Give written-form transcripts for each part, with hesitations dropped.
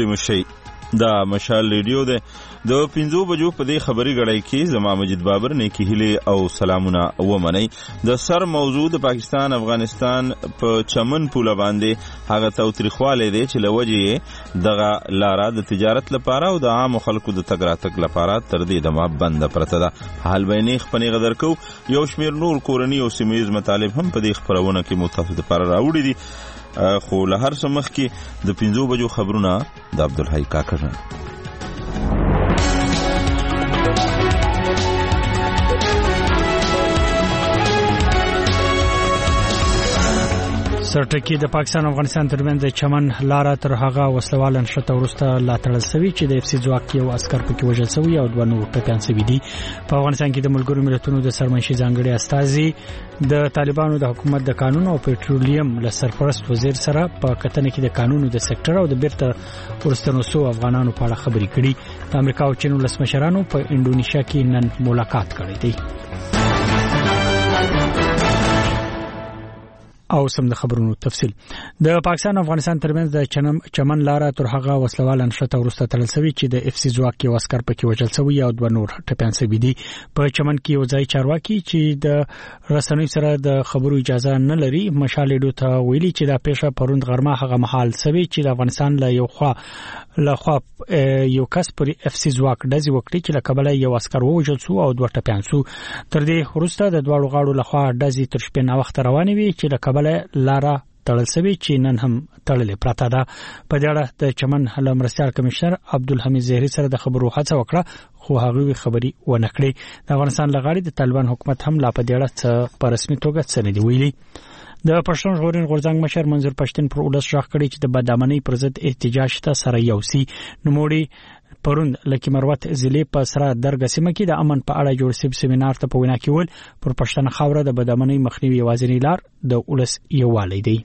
ستړي مشي. دا مشال ریډیو ده. د 5 بجو په دې خبري غړای کې زما مجید بابر نیکی هیله او سلامونه ومني. د سر موضوع د پاکستان افغانستان په چمن پوله باندې هغه توتریخواله دی چې لوجه دغه لاره د تجارت لپاره او د عام خلکو د تګ راتګ لپاره تر دې دمه بند پرته ده. حال بیني خپنی غدر کو یو شمیر نور کورنی او سیمایز مطالب هم په دې خبرونه کې متفق لپاره راوړي دي. خو له هر څه مخکې د 5 بجو خبرونه د عبدالحی کاکړ. سرټکی د پاکستان او افغانستان ترمنځ د چمن لاره تر هغه وسلوال نشته ورسته لا تړل شوی چې د اف سی ځواک یو عسكر پکې وژل شوی او 2 نور ټپيان شوی دي. په افغانستان کې د ملګرو ملتونو د سرمنشي ځانګړي استازي د طالبانو د حکومت د قانون او پېټرولیم له سرپرست وزیر سره په کتنه کې د قانونو د سېکټر او د بیرته ورستنو سو افغانانو په اړه خبرې کړي. د امریکا او چین ولس مشرانو په انډونیشیا کې نن ملاقات کړی دی. او سم د خبرونو تفصیل. د پاکستان او افغانستان ترمنځ د چمن لاره تر هغه وسلوال نشته ورسته تړل شوی چې د اف سی ځواک یو عسكر پکې وژل شوی او 2 نور ټپيان شوی دي. په چمن کې یو ځای چارواکي چې د رسنوي سره د خبرو اجازه نه لري مشالېډو ته ویلي چې دا پیښه پروند غرمه هغه محل شوی چې د افغانستان له یو خوا یو کس پر اف سی ځواک دزي وکړي چې له کابل یو عسكر وژل شو او 2 ټپيان شو. تر دې وروسته د دوه غاړو لخوا دزي تر شپې نه وخت روانې وي چې له کابل لاره تړل شوی چې نن هم تړلې پراته ده. په دې اړه د چمن حل مرستیال کمشنر عبدالحمید زهری سره د خبرو هڅه وکړه خو هغه خبري ونه کړې. د افغانستان لغړی د طالبان حکومت هم لا په دې اړه په رسمي توګه څه نه دی ویلي. د پښتون ژغورنې غورځنګ مشر منظور پښتون پر ولس ژغ کړی چې د بدامنۍ پر ضد احتجاج ته سره یوسي. نوموړي پروند لکه مروت ضلع په سره درګه سیمه کې د امن په اړه جوړ شوی سیمینار ته په وینا کې ول پر پښتون خاوره د بدامنۍ مخنیوي یوازینی لار د ولس یووالی دی.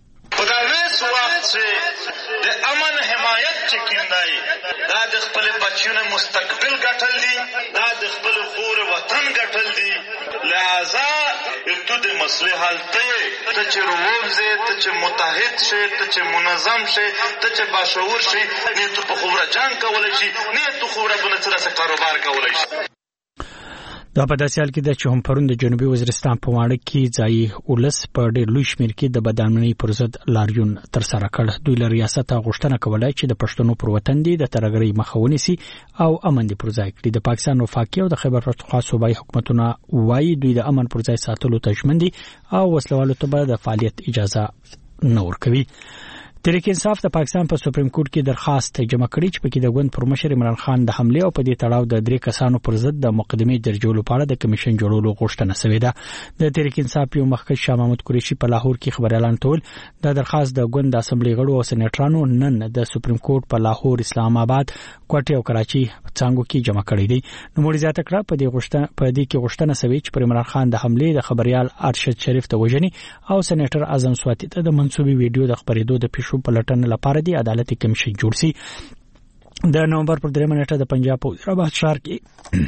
دا د خپل بچیونو مستقبل ګټل دي، دا د خپل خور وطن ګټل دي. لہذا ته د مسلې حل ته چې رووځې، ته چې متحد شې، ته چې منظم شې، ته چې باشعور شې، نه ته په خوره جنګ کولی شي، نه ته خوره بله څه داسې کاروبار کولی شي. دا په داسې حال کې ده چې هم پرون د جنوبي وزیرستان په واړه کې ځایي ولس په ډېر لوی شمېر کې د بدامنۍ پر ضد لاریون ترسره کړ. دوی له ریاست غوښتنه کوله چې د پښتنو پر وطن دي د ترهګرۍ مخه ونیسي او امن دې پر ځای کړي. د پاکستان وفاقي او د خیبر پختونخوا صوبایي حکومتونه وایي دوی د امن پر ځای ساتلو ته ژمن دي او وسلوالو ته به د فعالیت اجازه نه ورکوي. تحریک انصاف د پاکستان په سپریم کورټ کې درخواست جمع کړی چې پکې د ګوند پر مشر عمران خان د حمله او په دې تړاو د 3 کسانو پر ضد د مقدمې درجولو په اړه د کمیشن جوړولو غوښتنه شوې ده. د تحریک انصاف یو مخکښ شاه محمود قریشي په لاهور کې خبر اعلان کړ د درخواست د ګوند د اسمبلی غړو او سېنیټرانو نن د سپریم کورټ په لاهور، اسلام آباد، کوټه او کراچي څنګه کې جمع کړی دي. نو مړي زیاته کړه په دې غوښتنه شوې چې پر عمران خان د حمله د خبريال ارشد شریف ته وژني او سېنیټر اعظم سواتی ته د منسوبي ویډیو د خبرېدو د پیښو په لټن لپاره دی عدالت کمیشن جوړ شي. د نومبر پر 3 نیټه د پنجاب په وزیراباد ښار کې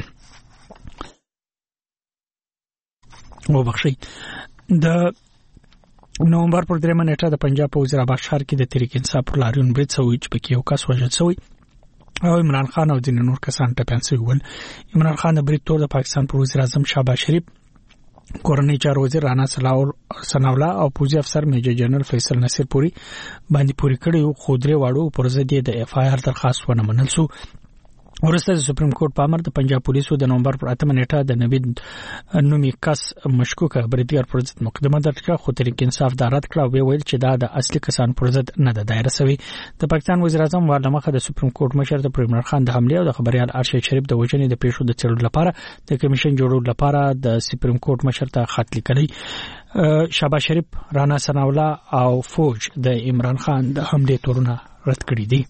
د نومبر پر 3 نیټه د پنجاب په وزیراباد ښار کې د تحریک انصاف پر لاریون برید شوی چې پکې یو کس وژل شوی او عمران خان او ځینې نور کسان ټپيان شوي ول. عمران خان د برید تور د پاکستان پر وزیر اعظم شهباز شریف، کورنۍ چارو وزیر رانا ثناءالله او پوځي افسر میجر جنرال فیصل نصیر پوری باندې پوری کړي خو درې واړو پر ضد د اف آی آر درخواست ونه منل شو. ورسته د سپریم کورټ په امر د پنجاب پولیسو د نومبر پر 8 نیټه د نوید نومي کس مشکوک خبرتيار پر ضد مقدمه درج کړه خو تحریک انصاف دا رد کړه او ویل چې دا د اصلي کسان پر ضد نه ده دایره شوی. د پاکستان وزیر اعظم ورلمخه د سپریم کورټ مشر د عمران خان د حمله او د خبريال ارشد شریف د وژنې د پیښو د څېړلو لپاره د کمیشن جوړولو لپاره د سپریم کورټ مشر ته خط لیکلی. شهباز شریف، رانا ثناءالله او فوج د عمران خان د حمله تورونه رد کړي دي.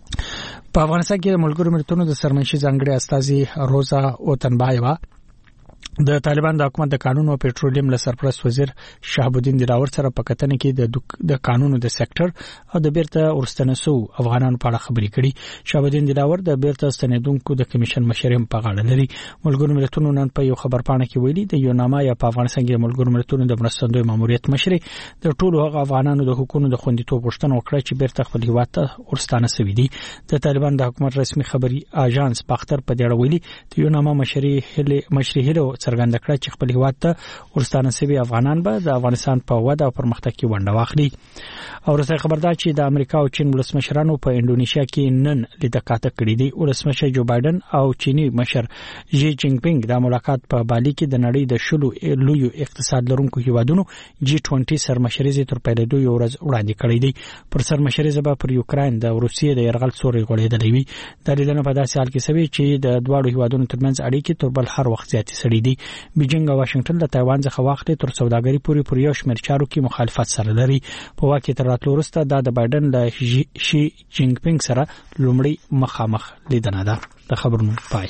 په افغانستان کې د ملګرو ملتونو د سرمنشي ځانګړي استازي روزا اوتنبایوا د طالبان د حکومت د قانون او پېټرولیم له سرپرست وزیر شهاب الدین دلاور سره په کتنه کې د قانون د سېکټر او د بیرته ورستنسو افغانانو په اړه خبرې کړي. شهاب الدین دلاور د بیرته ستنیدونکو د کمیشن مشریم په غاړه لري. ملګرو ملتونو نن په یو خبرپاڼه کې ویلي د یوناما یا په افغانستان کې ملګرو ملتونو د مرستندوی ماموریت مشر د ټولو هغه افغانانو د حقوقو د خوندیتوب غوښتنه وکړه چې بیرته خپل هیواد ته ورستانه شوي دي. د طالبان د حکومت رسمي خبري اژانس باختر په دې اړه ویلي د یوناما مشري هله څرګنده کړه چې خپل هیواد ته ورستانه شوي افغانان به د افغانستان په وده او پرمختګ کې ونډه واخلي. او رسنۍ خبردار چې د امریکا او چین ولسمشرانو په انډونیشیا کې نن لیدکاته کړې دي. ولسمشر جو بایدن او چینی مشر جی جینګ پینګ د ملاقات په بالي کې د نړۍ د شلو لویو اقتصاد لرونکو هیوادونو G20 سرمشري تر پیلېدو یو ورځ وړاندې کړې دي. پر سرمشري به پر یوکرين د روسیې د يرغل سوري غوړېدلې وي. د لیدنه په داسې حال کې سوي چې د دواړو هیوادونو ترمنځ اړیکې تر بل هر وخت زیاتې سړې دي. بیجینګ او واشنگټن د تایوان څخه واخلي تر سوداګري پورې پر یو شمېر چارو کې مخالفت سره لري. په واکه تر راتلو وروسته د بایدن له شي جینګ پینګ سره لومړی مخامخ لیدنه ده. د خبرونو پای.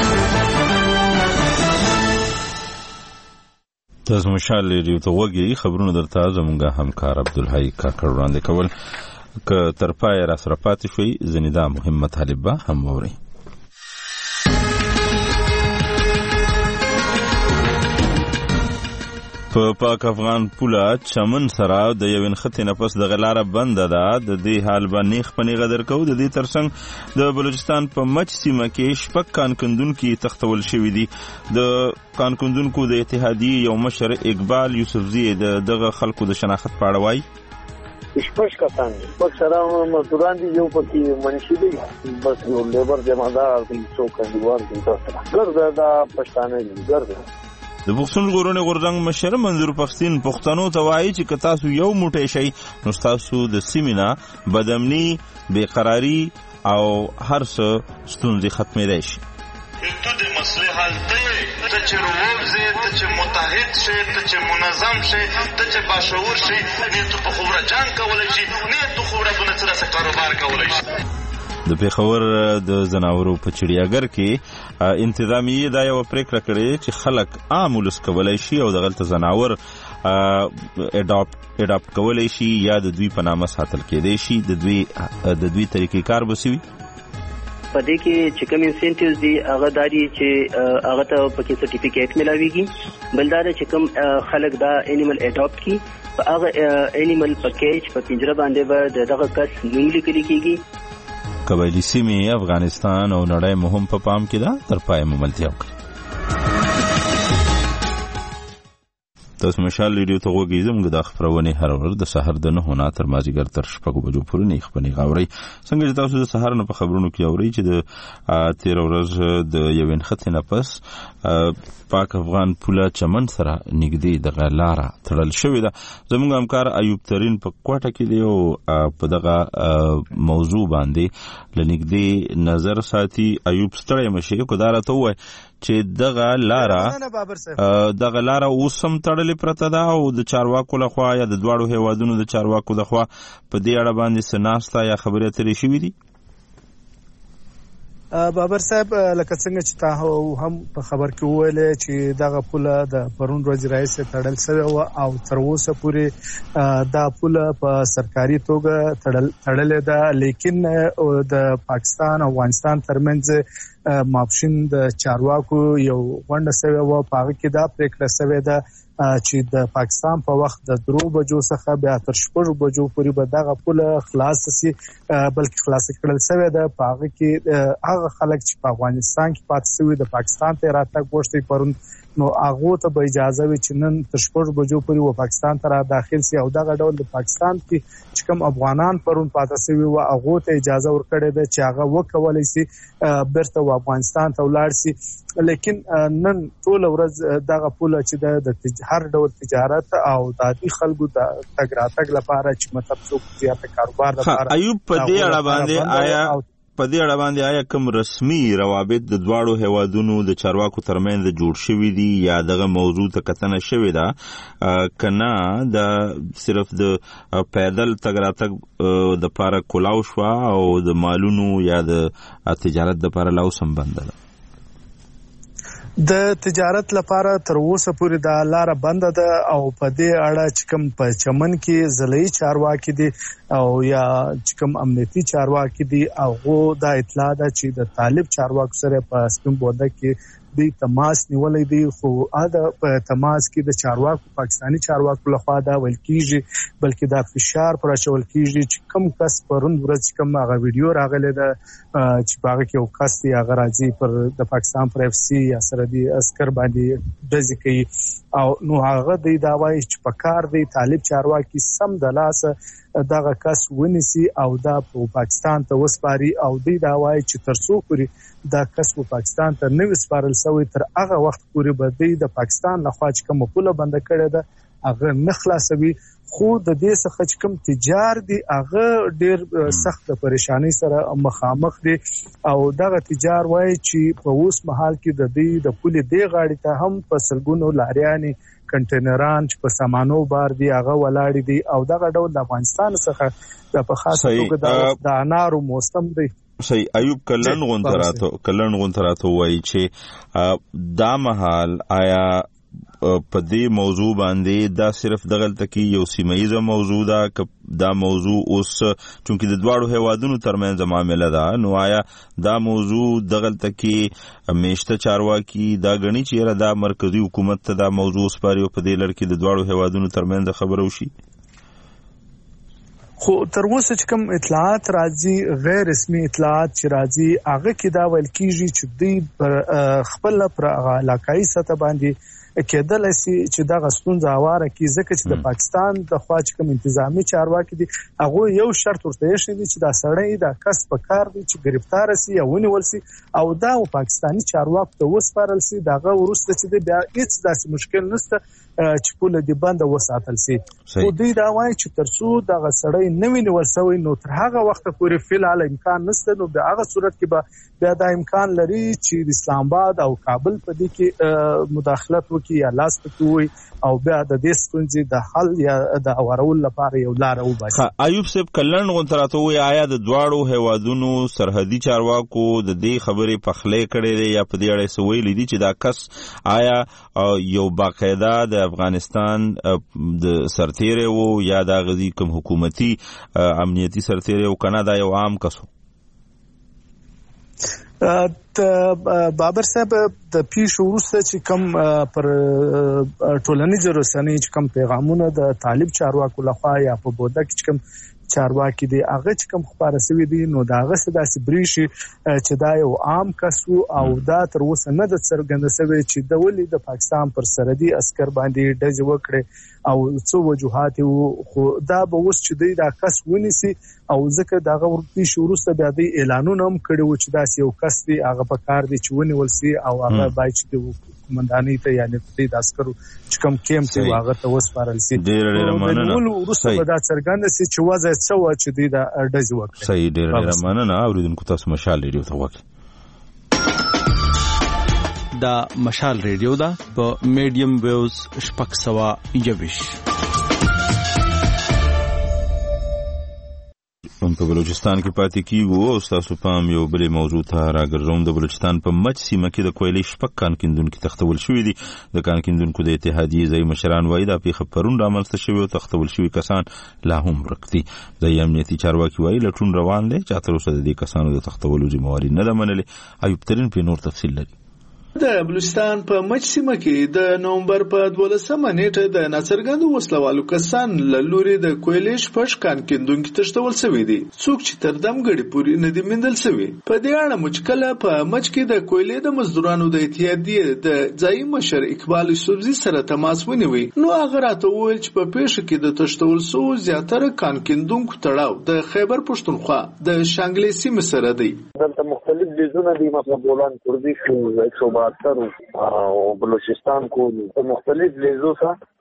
تاسو مشال لري ته وګورئ خبرونه درته زمونږ همکار عبدالحی کاکړ وړاندې کول ک تر پای را سره پاتې شوي زنیدا مهم مطالب به هم ووري. په پاک افغان پوله چمن سره د یو نختی نفس د غلاره بند ده. د دې حال باندې خپنی غدر کو. د دې ترڅنګ د بلوچستان په مچ سیمه کې شپږ کانکندونکو تختول شوې دي. د کانکندونکو د اتحادیې یو مشر اقبال یوسفزی دغه خلکو د شناخت په اړه وایي. شپږ کسان پک سره مزدوران دي یو پکې منشي دي بس یو لیبر جماعتدار دي څو کډوال دي تاسو ګرځه دا پښتانه دي ګرځه. د پښتون ژغورنې غورځنګ مشر منظور پښتين پښتنو ته وایي چې که تاسو یو موټی شئ نو تاسو د سیمې نه بدامني بېقراري او هر څه ستونزې ختمېدای شي. ته د مسلې حل ته چې رووځې ته چې متحد شې ته چې منظم شې ته چې باشعور شې نه ته په خبره جنګ کولی شي نه ته خبره بله څه داسې کاروبار کولی شي. د پیښور د زناورو په چړیاګر کې انتظامیه دا یو پریکړه کړې چې خلک عام ولس کولای شي او د غلط زناور اډاپټ کولای شي یا د دوی په نامه ساتل کېدای شي. د دوی طریقې کار بسوي په دې کې چې کوم انسنټیوز دي هغه داري چې هغه ته پکې سرټیفیکیټ ملاويږي. بل دا چې کوم خلک دا انیمل اډاپټ کی په هغه انیمل پکیج په پنجره باندې به دغه کس نوم لیکل کېږي. قبایلی سیمې افغانستان او نړۍ مهم په پام کې ده. تر پای مملتیا وکړي. تاسو مشال ریډیو ته وګورئ. زموږ د خبرونه هر ورځ د سحر د 9 نه تر مازیګر تر 6 بجو پورې نه خبرونه غوړي. څنګه چې تاسو د سحر نه په خبرونو کې اورئ چې د 13 ورځ د یو نخت نه پس پاک افغان پوله چمن سره نږدې د غلاره تړل شوې ده. زموږ همکار ایوب ترين په کوټه کې دی او په دغه موضوع باندې لنږدې نظر ساتي. ایوب ستړی مشه کو دارته وای چې دغه لاره اوسم تړلې پرته ده او د چارواکو لخوا یا د دواړو هیوادونو د چارواکو لخوا په دې اړه باندې سناستا یا خبرې اترې شوې دي. بابر صاحب لکه څنګه چې تاسو هم په خبر کې وویل چې دغه پوله د پرون ورځ رئیس تړل شوی او تر اوسه پورې دا پوله په سرکاري توګه تړلې ده. لیکن د پاکستان او افغانستان ترمنځ مابشین د چارواکو یو غونډه شوی و. په هغه کې دا پریکړه شوې ده چې د پاکستان په وخت د 3 بجو څخه بیا تر 6 بجو پورې به دغه پوله خلاص شي بلکې خلاص کړل شوی ده. په هغه کې هغه خلک چې په افغانستان کې پاتې شوي د پاکستان ته راتګ غوښتي پرون نو هغه ته به اجازه وي چې نن تر 6 بجو پورې و پاکستان ته را داخل شي او دغه ډول د پاکستان کې چې کوم افغانان پرون پاتې شوي و هغه ته اجازه ورکړې ده چې هغه وکولای شي برته و افغانستان ته ولاړ شي. لیکن نن ټول ورځ دغه پوله چې د هر ډول تجارت او د عادي خلکو د تګ راتګ لپاره چې مطلب څوک زیاته کاروبار لپاره ایوب په دې اړه باندې آیا کوم رسمي روابط د دواړو هیوادونو د چارواکو ترمنځ جوړ شوي دي یا دغه موضوع ته کتنه شوې ده کنه د صرف د پیدل تګ راتګ د لپاره کولاو شو او د مالونو یا د تجارت د لپاره لاو سم بند ده؟ د تجارت لپاره تر اوسه پورې دا لاره بنده ده او په دې اړه چې کوم په چمن کې ضلعي چارواکي دي او یا چې کوم امنیتي چارواکي دي هغه دا اطلاع ده چې د طالب چارواکو سره په سپین بوده کې د تماس نیولې دي خو دا په تماس کې د چارواکو پاکستانی چارواکو لخوا دا ویل کیږي بلکې دا فشار پر اچول کیږي چې کم کس پرون ورځ کوم هغه ویډیو راغلی ده چې هغه کې یو کس دی هغه راځي پر د پاکستان پر اف سی یا سرحدي عسكر باندې دزي کوي او نو هغه دی دا وایي چې په کار دی طالب چارواکي سم د لاسه دغه کس ونیسي او دا په پاکستان ته وسپاري او دی دا وایي چې ترڅو پورې دا کس په پاکستان ته نه وسپارل شوی تر هغه وخت پورې به دی د پاکستان لخوا چې کوم پوله بند کړی ده هغه نه خلاصوي خو د دې څخه چې کوم تجار دي هغه ډیر سخت پریشانی سره مخامخ دي او دغه تجار وایي چې په اوس مهال کې د دې د پولې دی غاړي ته هم په سلګونو لاریانې کنټینران چې په سامانو بار دي هغه ولاړ دي او دغه ډول د افغانستان څخه د په خاصه توګه د انارو موسم دی. صحیح ایوب کلن غونتراتو وایي چې دا مهال آیا په دې موضوع باندې دا صرف دغلته کې یو سیمایي موضوع ده که دا موضوع اوس چونکې د دواړو هیوادونو ترمنځ معامله ده نو آیا دا موضوع دغلته کې میشته چارواکي دا غني چې دا مرکزی حکومت ته دا موضوع سپاري او په دې لړ کې د دواړو هیوادونو ترمنځ خبرو شي خو تر اوسه چې کوم اطلاعات راځي غیر رسمي اطلاعات چې راځي هغه کې دا ویل کیږي چې دوی خپل پر علاقايي سطح باندې کېدل شي چې دا غستون ځاواره کې ځکه چې د پاکستان د خوا چې کوم انتظامی چارواکي دي هغه یو شرط ورته یې دي چې دا سړی دا کس په کار دي چې گرفتار شي یا ونیول شي او دا پاکستانی چارواکو ته وسپارل شي داغه ورسته چې بیا هیڅ داسې مشکل نشته چې پوله دی بنده وساتل شي خو دوی دا وایي چې ترڅو دغه سړی نه ونیول شوی نو تر هغه وخت پورې فعال امکان نشته نو په هغه صورت کې به بیا دا امکان لري چې د اسلام آباد او کابل په دې کې مداخلت وکړي یا لاس پکې وي او بیا د دې ستونزې د حل یا د اورول لپاره یو لار وباسي. ایوب صاحب کلن غونتراتو وایي آیا د دواړو هیوادونو سرحدي چارواکو د دې خبرې پخلې کړې دي یا په دې اړه څه ویلي دي چې دا کس آیا یو باقاعده د افغانستان د سرتیری وو یا د غزي کوم حکومتي امنیتي سرتیری وو کنه دا یو عام کسو؟ بابر صاحب د پیښو وروسته چې کوم پر ټولنیزو رسنیو چې کوم پیغامونه د طالب چارواکو لخوا یا په بوده کې کوم چارواکي دي هغه چې کوم خبره سوي دي نو دا هغه څه بریشي چې دا یو عام کسو او دا تر اوسه نه د څرګنده سوي چې د ولې د پاکستان پر سرحدي عسكر باندې ډز وکړي او څو وجوهات خو دا به اوس چې دی دا کس ونیسي او ځکه دا ورته شروع بیا دی اعلانونه هم کړي و چې دا یو کس دی هغه په کار دی چې ونیول سي او هغه باید چې قومندانۍ ته یعنی د عسکرو چې کوم کېم ته هغه ته وسپارل سي ډېر مننه وروسته به دا څرګنده سي چې وضع څه و چې دی دا ډز وکړي. صحیح ډېر مننه اوریدونکو تاسو مشال ریډیو ته وګورئ. دا مشال ریډیو دا په میډیم ویوز شپږ سوه یویش په بلوچستان کې پاتې کیږو او تاسو پام یو بل موضوع ته راګرځوم. د بلوچستان په مچ سیمه کې د کویلې شپږ کانکیندونکو تختول شوې دي. د کانکیندونکو د اتحادیې ځای مشران وایي دا پیښه پرون رامنځته شوې او تختول شوي کسان لا هم ورک دي. ځایي امنیتي چارواکي وایي لټون روان دی چې تر اوسه د دې کسانو د تختولو ذمہواري نه ده منلې. ایوب ترین په نور تفصیل لري. د بلوچستان په مچ سیمه کې د نومبر په 12مه نیټه د ناڅرګندو وسلوالو کسان له لوري د کویلې شپږ کانکیندونکو تښتول شوي دي څوک چې تر دمګړي پورې نه دي موندل شوي. په دې اړه مچکله په مچ کې د کویلې د مزدورانو د اتحادیې د ځایي مشر اقبال یوسفزي سره تماس ونیوي نو هغه راته وویل چې په پیښه کې د تښتول شوو زیاتره کانکیندونکو تړاو د خیبر پښتونخوا د شانګلې سیمې سره دی. دلته مختلف لیزونه دي مثلا بولان کردی او بلوچستان کو مختلف لیزوں سے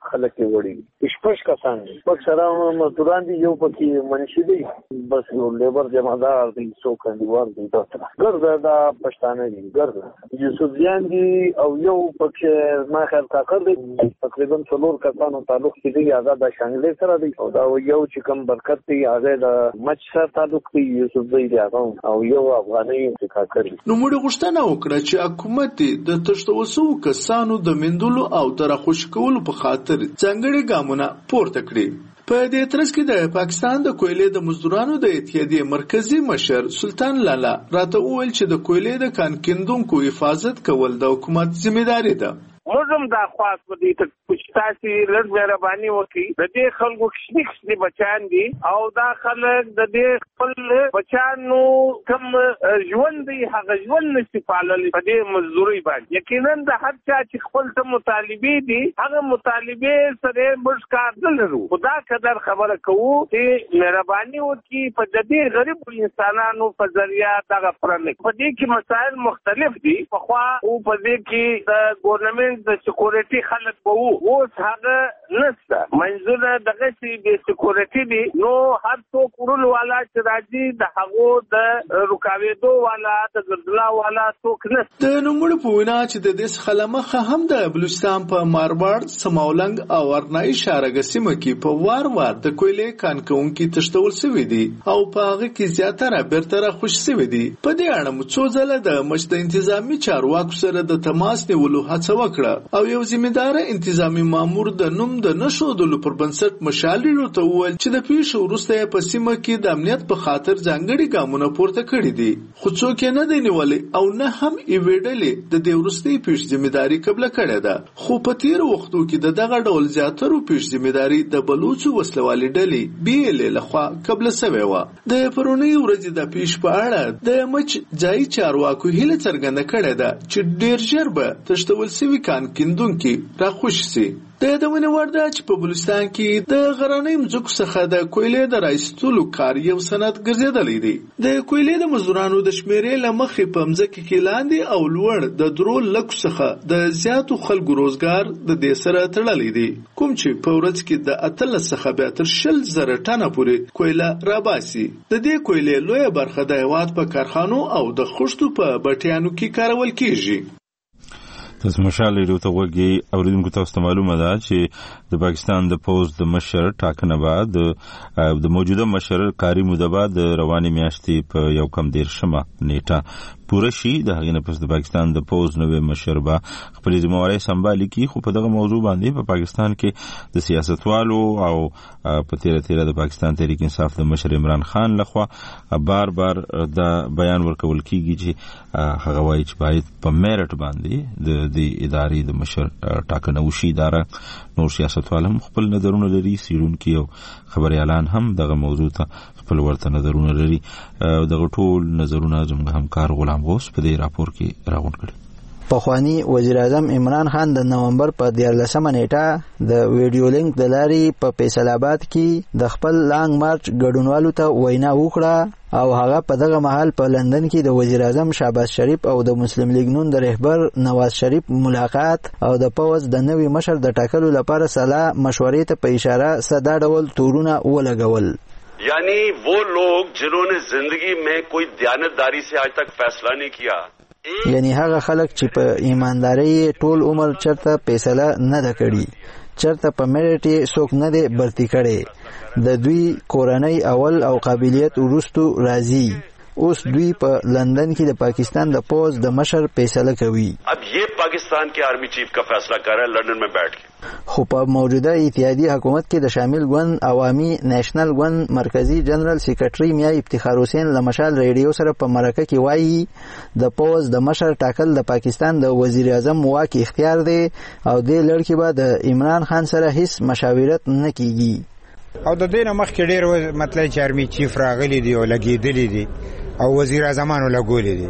خلک وړي شپږ کسان دي پک سره مزدوران دي یو پکې منشي دي بس یو لیبر جمعدار دي څو کندوار دي تاسو ګرځا دا پښتانه دي ګرځا یوسفیان دي او یو پکې ما خیال کاکر دي تقریبا څلور کسانو تعلق دي آزاد شانګلې سره دي او دا یو چې کوم برکت دي هغه د مچ سره تعلق دي یوسف دی او یو افغاني کاکر نو موږ غوښتنه وکړه چې حکومت د تشتو وسو کسانو د مندلو او ترخوش کولو په خاطر ځانګړي ګامونه پورته کړي. په دې ترڅ کې د پاکستان د کویلې د مزدورانو د اتحادیې مرکزی مشر سلطان لالا راته وویل چې د کویلې د کان کیندونکو حفاظت کول د حکومت ذمہداري ده. موږ دا خاص په دې ته پښتاسي لږ مهرباني وکړي د دې خلکو کښنی بچان دي او دا خلک د دې خپل بچانو کم ژوند دی هغه ژوند نشي پالل په دې مزدوري باندې یقینا د هر چا چې خپل ته مطالبه دي هغه مطالبه سره مشکار نه لرو خدا قدر خبره کوو چې مهرباني وکړي په دې غریب انسانانو په ذریعہ دا پرنه په دې کې مسائل مختلف دي خو او په دې کې د ګورنمنت د سکیورټي خلک وو اوس هغه نشته منځونه دغه چې د سکیورټي دي نو هر څوک ورول والا چې راځي د هغه د رکاوېدو والا د ګرځلا والا څوک نشته. د نوموړي په وینا چې د دې خلمخه هم د بلوچستان په مارباړ سماولنګ او ورنای شارګه سیمه کې په وار د کویلې کانکونکي تشتول شوی دي او په هغه کې زیاتره برتره خوش شوی دي. په دې اړه مو څو ځله د مجد انتظامی چارواکو سره د تماس نیولو هڅه وکړه او یو ذمہدار انتظامی مامور د نوم د نشودلو پر بنسټ مشالې ته وویل چې د پیښو وروسته په سیمه کې د امنیت په خاطر ځانګړي ګامونه پورته کړي دي خو څوک نه دی نیولې او نه هم ایویډلې د دې وروستي پیښ ذمہداري قبل کړې ده. خو په تیر وختو کې دغه ډول زیاترو پیښ ذمہداري د بلوچو وسلوالې ډلې بیل لخوا قبل سوي و. د پرونی ورځ د پیښ په اړه د مچ ځای چارواکو هیله څرګنده کړې ده چې ډیر ژر به تشتول سوي کان کیندونکي راخوش سي. د دونه ورده چې په بلوچستان کې د غرانې مځکو څخه د کویلې د رایستلو کار یو سند ګرځېدلی دی. د کویلې د مزدورانو د شمیرې لمخې په مځکه کې لاندې او لوړ د درو لکو څخه د زیاتو خلکو روزګار د دې سره تړلی دی کوم چې په ورځ کې د 18 څخه به تر 20,000 ټنه پورې کویله راباسي. د دې کویلې لویه برخه د هیواد په کارخانو او د خښتو په بټیانو کې کارول کیږي. تاسو مشال لري ته وګي اوریدونکو تاسو ته معلومه ده چې د پاکستان د پوز د مشر ټاکنه بعد د موجوده مشر کاری موده بعد رواني میاشتې په یو کم 13 نیټه پوره شي. د هغې نه پس د پاکستان د پوز نوې مشر به خپلې ذمہوارۍ سمبالي کړي خو په دغه موضوع باندې په پاکستان کې د سیاستوالو او په تیره د پاکستان تحریک انصاف د مشر عمران خان لخوا بار دا بیان ورکول کیږي چې هغه وایي چې باید په میرټ باندې د ادارې د مشر ټاکنه وشي. اداره نور سیاستوال هم خپل نظرونه لري سیرونکي او خبريالان هم دغه موضوع ته خپل ورته نظرونه لري. دغه ټول نظرونه زموږ همکار غلام غوث په دې راپور کې راغونډ کړي. پخوانی وزیر اعظم عمران خان د نومبر په 14 نیټه د ویډیو لینک د لارې په فیصل آباد کې د خپل لانګ مارچ ګډونوالو ته وینا وکړه او هغه په دغه مهال په لندن کې د وزیر اعظم شهباز شریف او د مسلم لیگ نون د رهبر نواز شریف ملاقات او د پوز د نوي مشر د ټاکلو لپاره صلاح مشورې ته په اشاره صدا ډول تورونه ولګول. یعنی وہ لوگ جنہوں نے زندگی میں کوئی دیانتداری سے آج تک فیصلہ نہیں کیا یعنی هغه خلک چې په ایمانداري ټول عمر چرته فیصله نه ده کړې چرته په میرټي څوک نه دی برتی کړي د دوی کورنۍ اول او قابلیت ورستو راځي اوس دوی په لندن کې د پاکستان د پوز د مشر فیصله کوي. اب یہ پاکستان کے آرمی چیف کا فیصلہ کر رہا ہے لندن میں بیٹھ کے. خو په موجوده اتحادیه حکومت کې د شامل ګوند عوامي نېشنل ګوند مرکزی جنرال سیکریټري میا افتخار حسین لمشال ریډیو سره په مرکه کې وایي د پوز د مشر ټاکل د پاکستان د وزیر اعظم واک اختیار دی او د لړکی به د عمران خان سره هیڅ مشاورت نه کیږي. او د دې مخکې ډېر مطلب چې آرمی چیف راغلي دی او لګیدلی دی او وزیر اعظمانو لګولې دي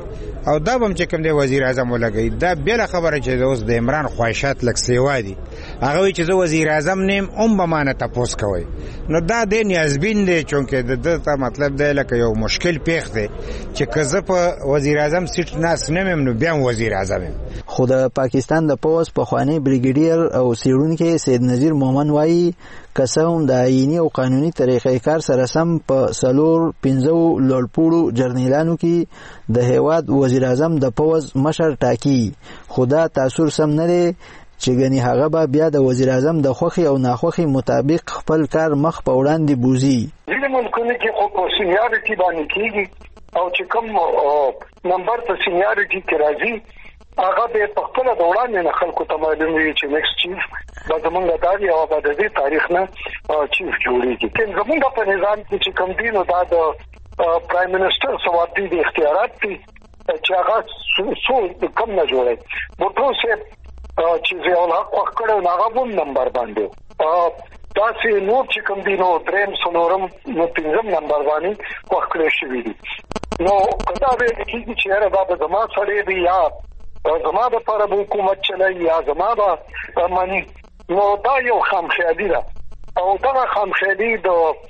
او دا بم چې کوم دی وزیر اعظم ولګي دا بل خبره چې اوس د عمران خواهشات لک سیوا دي هغه وی چې زه وزیر اعظم نیم به مانه تاسو کوي نو دا د نیازبین دی چونکه د ته مطلب دی لکه یو مشکل پیښ دی چې کزه په وزیر اعظم سیټ ناس نیم نو بیا وزیر اعظم خو د پاکستان د پوز په خوانی بریګیډیر او سیړونکو سید نذیر مومن وایي قسم د آئینی او قانوني طریقې کار سره سم په سلور 15 لوړپوړو جرنیلانو کې د هیواد وزیر اعظم د پوز مشر ټاکی خدا تاثیر سم نه لري چې غني هغه به بیا د وزیر اعظم د خوخي او ناخوخي مطابق خپل کار مخ په وړاندې بوزي. ځینې ملکونه کې خو په سینیارټي باندې کېږي او چې کوم نمبر په سینیارټي کې راځي هغه به په خپل د وړاندې نه خلکو ته معلوم وي چې نیکسټ چیف به زمونږ داري او به د دې تاریخ نه چیف جوړیږي. چې زمونږ په نظام کې چې کوم دي نو دا د پرایم منسٹر سوادي د اختیارات دي چې هغه څو کم نه جوړي بوټو سه چې یو لا وکړو هغه وون نمبر باندې دا چې نو چې کوم دي نو دریم سنورم نو پنځم نمبر باندې وکړل شوی دي نو کدا به چې هر دا د زما سره دی یا زما د پر حکومت چلای یا زما د مانی نو دا یو خامخیالي ده او دا خامخیالي د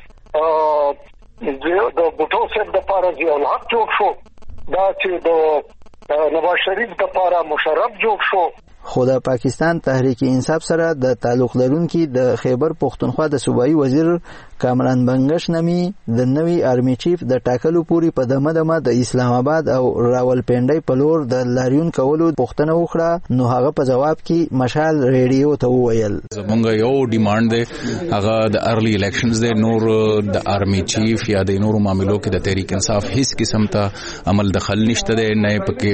بوټو سره د پاره یو حق جوړ شو دا چې د نواز شریف د پاره مشرف جوړ شو. خو د پاکستان تحریک انصاف سره د تعلق لرونکي د خیبر پختونخوا د صوبایي وزیر کامران بنگش نمی د نوی آرمی چیف د ټاکلو پوری په دمه د اسلام آباد او راولپنډي په لور د لاریون کولو پوښتنه وکړه نو هغه په جواب کې مشال ریډیو ته وویل زمونږ یو ډیماند دی هغه د ارلی الیکشنز دی نور د آرمی چیف یا د نورو معاملو کې د تحریک انصاف هیڅ قسم ته عمل دخل نشته دی نه پکې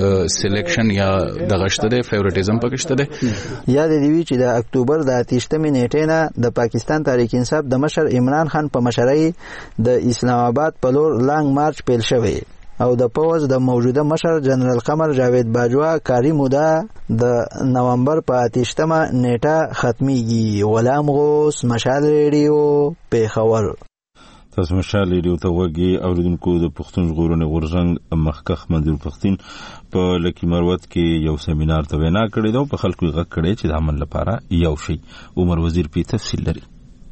سلیکشن یا دغشته دی فیورټیزم پکشته دی یا د دوی چې د اکتوبر د 28 نیټې نه د پاکستان تحریک انصاف د مشر عمران خان په مشرۍ د اسلام آباد په لور لانګ مارچ پیل شوی او د پوز د موجوده مشر جنرال قمر جاوید باجوا کاری موده د نومبر په 28 نیټه ختميږي. غلام غوث مشال ریډیو پیښور. تاسو مشال ریډیو ته وګورئ اوریدونکو د پښتون ژغورنې غورځنګ مخکخ منظور پښتين په لکی مروت کې یو سیمینار ته وینا کړې ده په خلکو غږ کړي چې د عمل لپاره یو شي. عمر وزیر په تفصیل لري.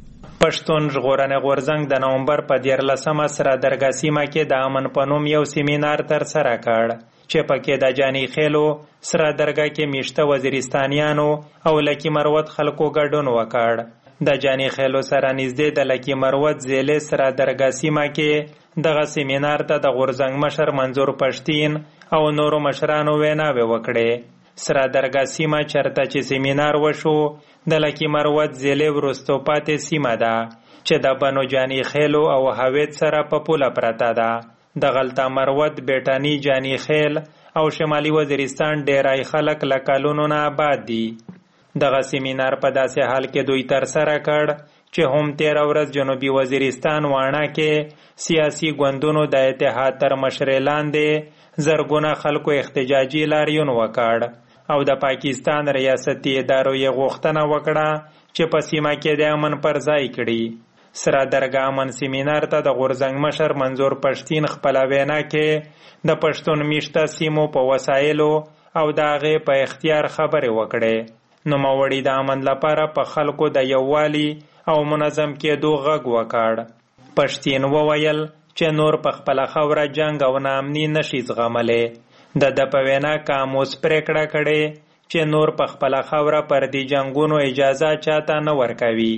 پښتون ژغورنې غورځنګ د نومبر په 14 سره درګا سیمه کې د امن په نوم یو سیمینار تر سره کړ چې پکې د جانی خېلو سره درګا کې میشته وزیرستانیانو او لکی مروت خلکو ګډون وکړ. د جانی خېلو سره نږدې د لکی مروت زیلې سره درګا سیمه کې دغه سیمینار ته د غورځنګ مشر منظور پښتين او نورو مشرانو ویناوې وکړې. سره درګا سیمه چرته چې سیمینار وشو د لکی مروت زیلې ورستو پاتې سیمه ده چې د بنو جانی خېلو او هویت سره په پوله پرته ده. د غلطه مروت بیٹانی جانی خېل او شمالي وزیرستان ډیرای خلک لکالونو نه آباد دي. دغه سیمینار په داسې حال کې دوی تر سره کړ چې هم 13 ورځ جنوبي وزیرستان واڼه کې سیاسي ګوندونو د اتحاد تر مشرۍ لاندې زرګونه خلکو احتجاجي لاریون وکړ او د پاکستان ریاستي ادارو یې غوښتنه وکړه چې په سیمه کې د امن پر ځای کړي. سره درګا امن سیمینار ته د غورځنګ مشر منظور پښتين خپل وینا کې د پښتون میشته سیمو په وسایلو او د هغې په اختیار خبرې وکړې. نوموړي د امن لپاره په خلکو د یووالي او منظم کېدو غږ وکړ. پښتين وویل چې نور په خپل خوره جنگ او ناامني نشي زغملی. د په وینا کاموس پریکړه کړي چې نور په خپل خوره پر دې جنگونو اجازه چاته نه ورکوي.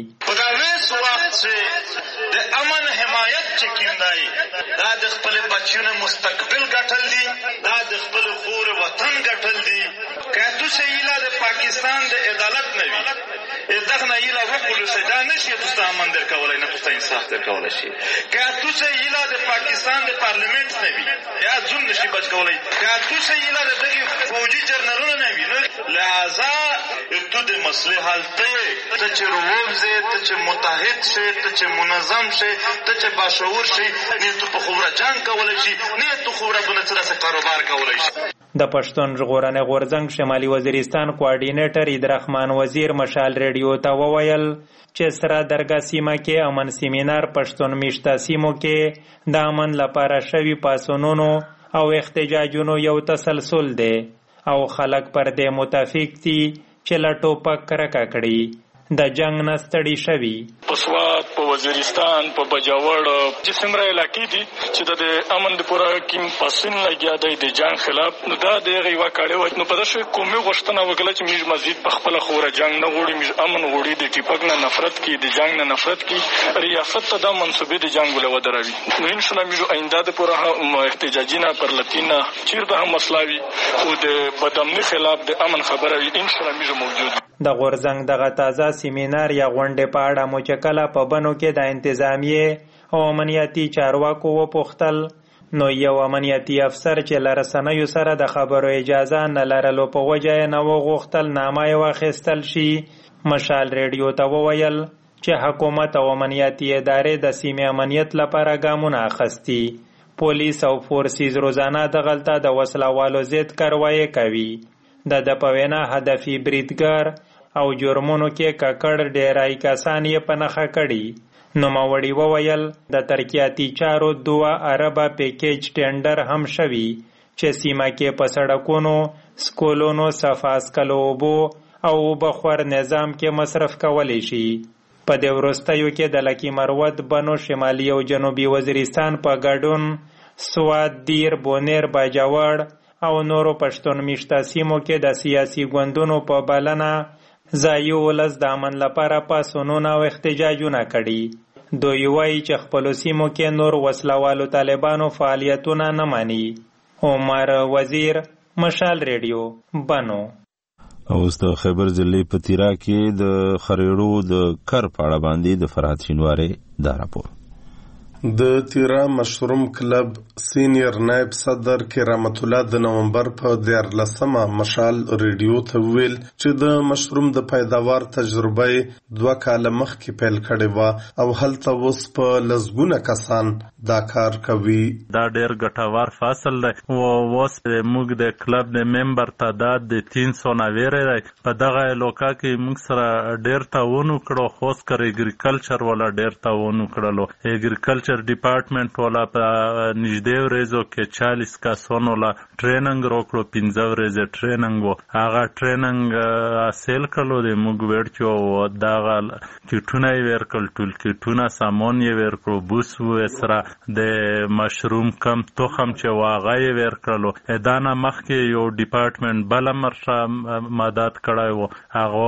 د امن حمایت چې کیندای دا د خپل بچیونو مستقبل ګټل دي دا د خپل خور وطن ګټل دي. که تاسو ایله د پاکستان د عدالت نه وي دغه ایله وکړو چې دا نشي تاسو امن درکولای نه تاسو انصاف درکولای شي. که تاسو ایله د پاکستان د پارلیمنت نه وي یا ځون نشي بچ کولای. که تاسو ایله د دغه فوجي جنرالونو نه وي لہذا ته د مسلې حالته ته چې روزه ته چې متحد شي ته چې منظم شي ته چې باشعور شي نه ته په خوره جنگ کولای شي نه ته خوره بل څه کاروبار کولای شي. د پښتون ژغورنې غورځنګ شمالي وزیرستان کوارډینیټر عیدرحمان وزیر مشال ریډیو ته وویل چې سره درګا سیمه کې امن سیمینار پښتون میشته سیمو کې د امن لپاره شوي پاسونونو او احتجاجونو یو تسلسل دی او خلک پر دې متفق دي چې له ټوپک کرکه کړي د جنگ نه ستړي شوي. په سوات، په وزیرستان، په بجاور چې څومره علاقې دي چې د امن د پوره کیم پاسین لګیا دی د جنگ خلاف، نو دا د هغې یوه کاړې وه. نو په داسې قومي غوښتنه وکړه چې موږ مزید په خپله خوره جنګ نه غواړي، موږ امن غواړي، د ټیپک نه نفرت کړي، د جنګ نه نفرت کړي، ریاست ته دا منصوبې د جنګ له ودروي. نو انشاءالله موږ آینده د پوره احتجاجي نه پرلتي نه چېرته هم مسله وي او د بدامني خلاف د امن خبره وي، انشاءالله موږ موجود. د غورځنګ دغه تازه سیمینار یا غونډې په اړه مو چې کله په بنو کې د انتظامیې او امنیتي چارواکو وپوښتل، نو یو امنیتي افسر چې له رسنیو سره د خبرو اجازه نه لرلو په وجه یې نه وغوښتل نامه یې واخیستل شي. مشال ریډیو ته وویل چې حکومت او امنیتي ادارې د سیمې امنیت لپاره ګامونه اخیستي. پولیس او فورسیز روزانه دغلته د وسلوالو ضد کاروایي کوي. د په وینا هدفي بریدګر او جرمونو کې ککړ ډیرای کسان یې په نښه کړي. نوموړي وویل د ترقیاتي چارو 2 اربه پیکیج ټینډر هم شوي چې سیمه کې په سړکونو، سکولونو، صفا اسکلو اوبو او اوبهخور نظام کې مصرف کولی شي. په دې وروستیو کې د لکي مروت، بنو، شمالي او جنوبي وزیرستان په ګډون سوات، دیر، بونیر، باجوړ او نورو پښتون میشته سیمو کې د سیاسي ګوندونو په بلنه ځایي ولس د امن لپاره پاڅونونه او احتجاجونه کړي. دوی وایي چې خپلو سیمو کې نور وسلوالو طالبانو فعالیتونه نه ماني. عمر وزیر، مشال ریډیو، بنو. اوس د خیبر ضلع په تیرا کې د خریړو د کر په اړه باندې د فرحت شینواري دا راپور. د تیرا مشروم کلب سینیر نائب صدر کرامت الله د نومبر په 14 مشال ریډیو ته ویل چې د مشروم د پیداوار تجربه 2 کال مخکې پیل کړې و او هلته اوس په لزګونه کسان دا کار کوي. دا ډېر ګټور فصل دی او اوس موږ د کلب د ممبر تعداد د 300 نویره دی. په دغه علاقه کې موږ سره ډېر تعاون وکړو، خاص کر اګریکلچر والا ډېر تعاون وکړلو. اګریکلچر ډپارټمنټ والا په نږدې ورځو کې 40 کسانو لا ټریننګ وکړو، 15 ورځې ټریننګ وو. هغه ټریننګ حاصل کړلو د موږ ورچو دغه کیټونه یې ورکړل، ټول کیټونه سامان یې ورکړو، بوس وسره د مشروم کم تخم چې واغې یې ورکړلو. دا نه مخکې یو ډپارټمنټ بل مرشه مدد کړی وو، هغه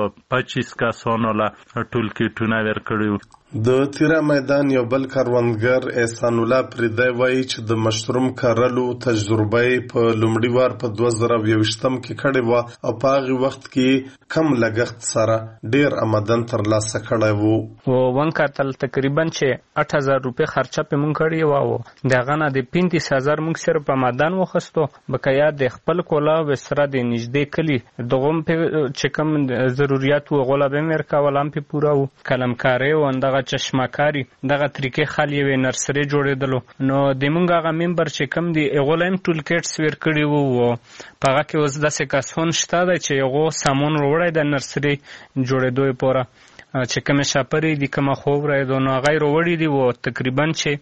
25 کسانو لا ټول کیټونه ورکړو. د تیرا میدان یو بل کاروانګر احسان الله پریدی وایي چې د مشروم کرلو تجربه په لومړي وار په 2020 کې کړې و او په هغه وخت کې کم لګښت سره ډیر آمدن ترلاسه کړی وو. ون کارتل تقریبا چې 8000 روپے خرچه په مونږ کړی و او دغه نه د 35000 مونږ سره په آمدن وخستو. بقایا د خپل کولا و سره د نږدې کلی دغه په چې کم ضرورت و غلبه مرکا ولام په پورا و کلمکاری و اندغه چشمکاری دغه طریقې خالی و نرسری جوړېدلو. نو د مونږ هغه ممبر چې کم دی غولم ټول کټس ور کړی وو او هغه کې اوس د سکاسون شته چې یو سامان وروړی د نرسری جوړېدو لپاره چې کوم شاپری دي کوم خو ورې نو غیر وړي دي او تقریبا چې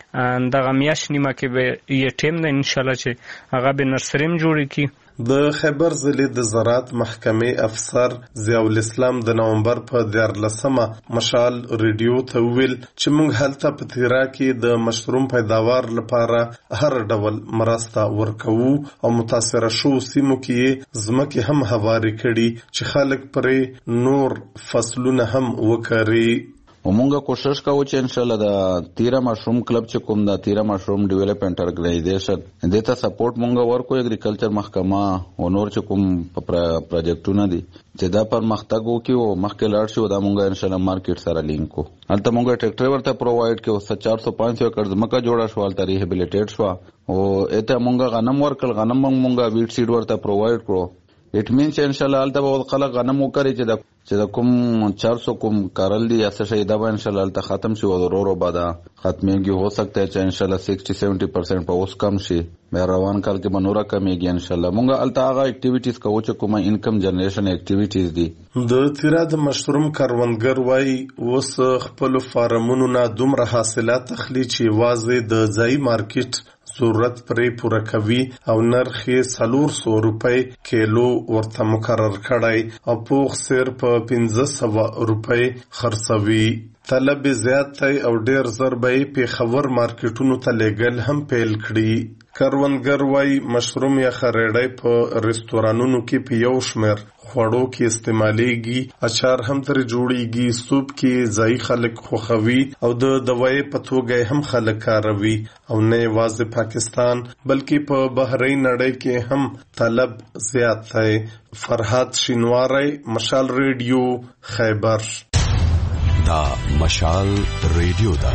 دغه میاش نیمه کې به یې ټیم نه ان شاء الله چې هغه به نرسریم جوړی کی. د خیبر ضلع د زراعت محکمې افسر ضیاء الاسلام د نومبر په 14 مشال ریډیو ته ویل چې موږ هلته په تیرا کې د مشروم پیداوار لپاره هر ډول مرسته ورکوو او متاثره شو سیمو کې ځمکې هم هواري کړي چې خلک پرې نور فصلونه هم وکړي. ومونږه کوشش کوو چې ان شاء الله د تیرا مشروم کلب چې کوم د تیرا مشروم ډیولپمنٹ ارګنایزیشن دته سپورټ مونږه ورکو. اګریکلچر محکمه او نور چې کوم پروجیکټونه دي چې دا پر مختګ وکي او مخکې لاړ شي دا مونږه ان شاء الله مارکیټ سره لینک کو. البته مونږه ټریکټر ورته پرووایډ کړو 400-500 ایکړ ځمکه جوړه شو، البته ریهابیلیټیټ شو او اته مونږه غنم ورکل، غنم مونږه ویټ سیډ ورته پرووایډ کړو. اټ مینز ان شاء الله البته به خلک غنم وکړي چې د کوم 400 کوم کارل دی یا څه شي دا به ان شاء الله البته ختم شي او ورو بعدا ختميږي. هو سکتا ہے چې ان شاء الله 60-70% په اوس کم شي، مې روان کال کې منوره کمیږي ان شاء الله. مونږه البته هغه اکټیویټیز کوو چې کومه انکم جنریشن اکټیویټیز دي. د تیرا د مشروم کاروانګر وای اوس خپل فارمونو نه دومره حاصلات اخلي چې واځي د ځای مارکیټ ضرورت پرې پوره کوي او نرخ یې 400 روپۍ کیلو ورته مقرر کړی او پوخ سیر په 1500 روپۍ خرڅوي. طلب زیات دی او ډیر زر به پیښور مارکیټونو ته لیږل هم پیل کړي. کروندګر وايي مشروم یا خریړی په رستورانونو کې په یو شمېر خوړو کې استعمالیږي، اچار هم ترې جوړیږي، سوپ کې ځایي خلک خوښوي او د دوایي په توګه هم خلک کاروي. او نه یوازې پاکستان بلکې په بهرنۍ نړۍ کې هم طلب زیات دی. فرهاد شینواری، مشال ریډیو، خیبر. دا مشال ریډیو دا.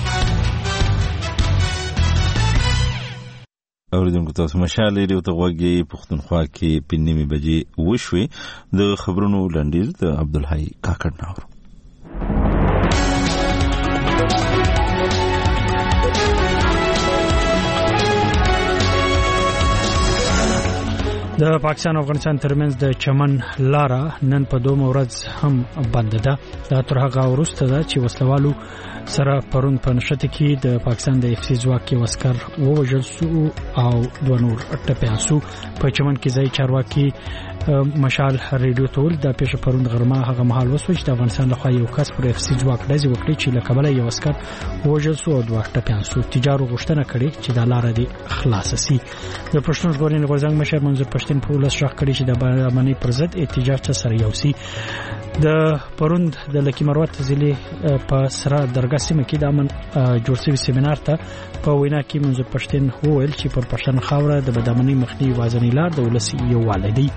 اوریدونکو تاسو مشال ریډیو ته غوږی. پښتونخوا کې په نیمه بجې وشوي. د خبرونو لنډیز د عبدالحی کاکړ ناور. د پاکستان او افغانستان ترمنځ د چمن لاره نن په دوه ورځ هم بند ده. دا تر هغه وروسته ده چې وسلوالو سره پرون په نشته کې د پاکستان د اف سی ځواک یو عسكر ووژل شو او دوه نور ټپیان شو. په چمن کې ځای چارواکي مشال ریډیو ته ول د پیښه پرون غرمه هغه مهال وسو چې د افغانستان لخوا یو کس پر اف سی ځواک ډزې وکړي چې له کبله یو عسكر ووژل شو او دوه ټپیان شو. تجارو غوښتنه کړې چې د لارې دی خلاص شي. د پښتون ژغورنې غورځنګ مشر منظور پښتون په ولس شاخ کړي چې د امنۍ پر ضد احتجاج ته سره یو سي. د پروند د لکی مروت ضلع په سره درګه سیمه کې د امن جوړ شوی سیمینار ته په وینا کې منظور پښتون وویل چې پر پښتون خاوره د بدامنۍ مخنیوي وازنی لار د ولس یو والدی.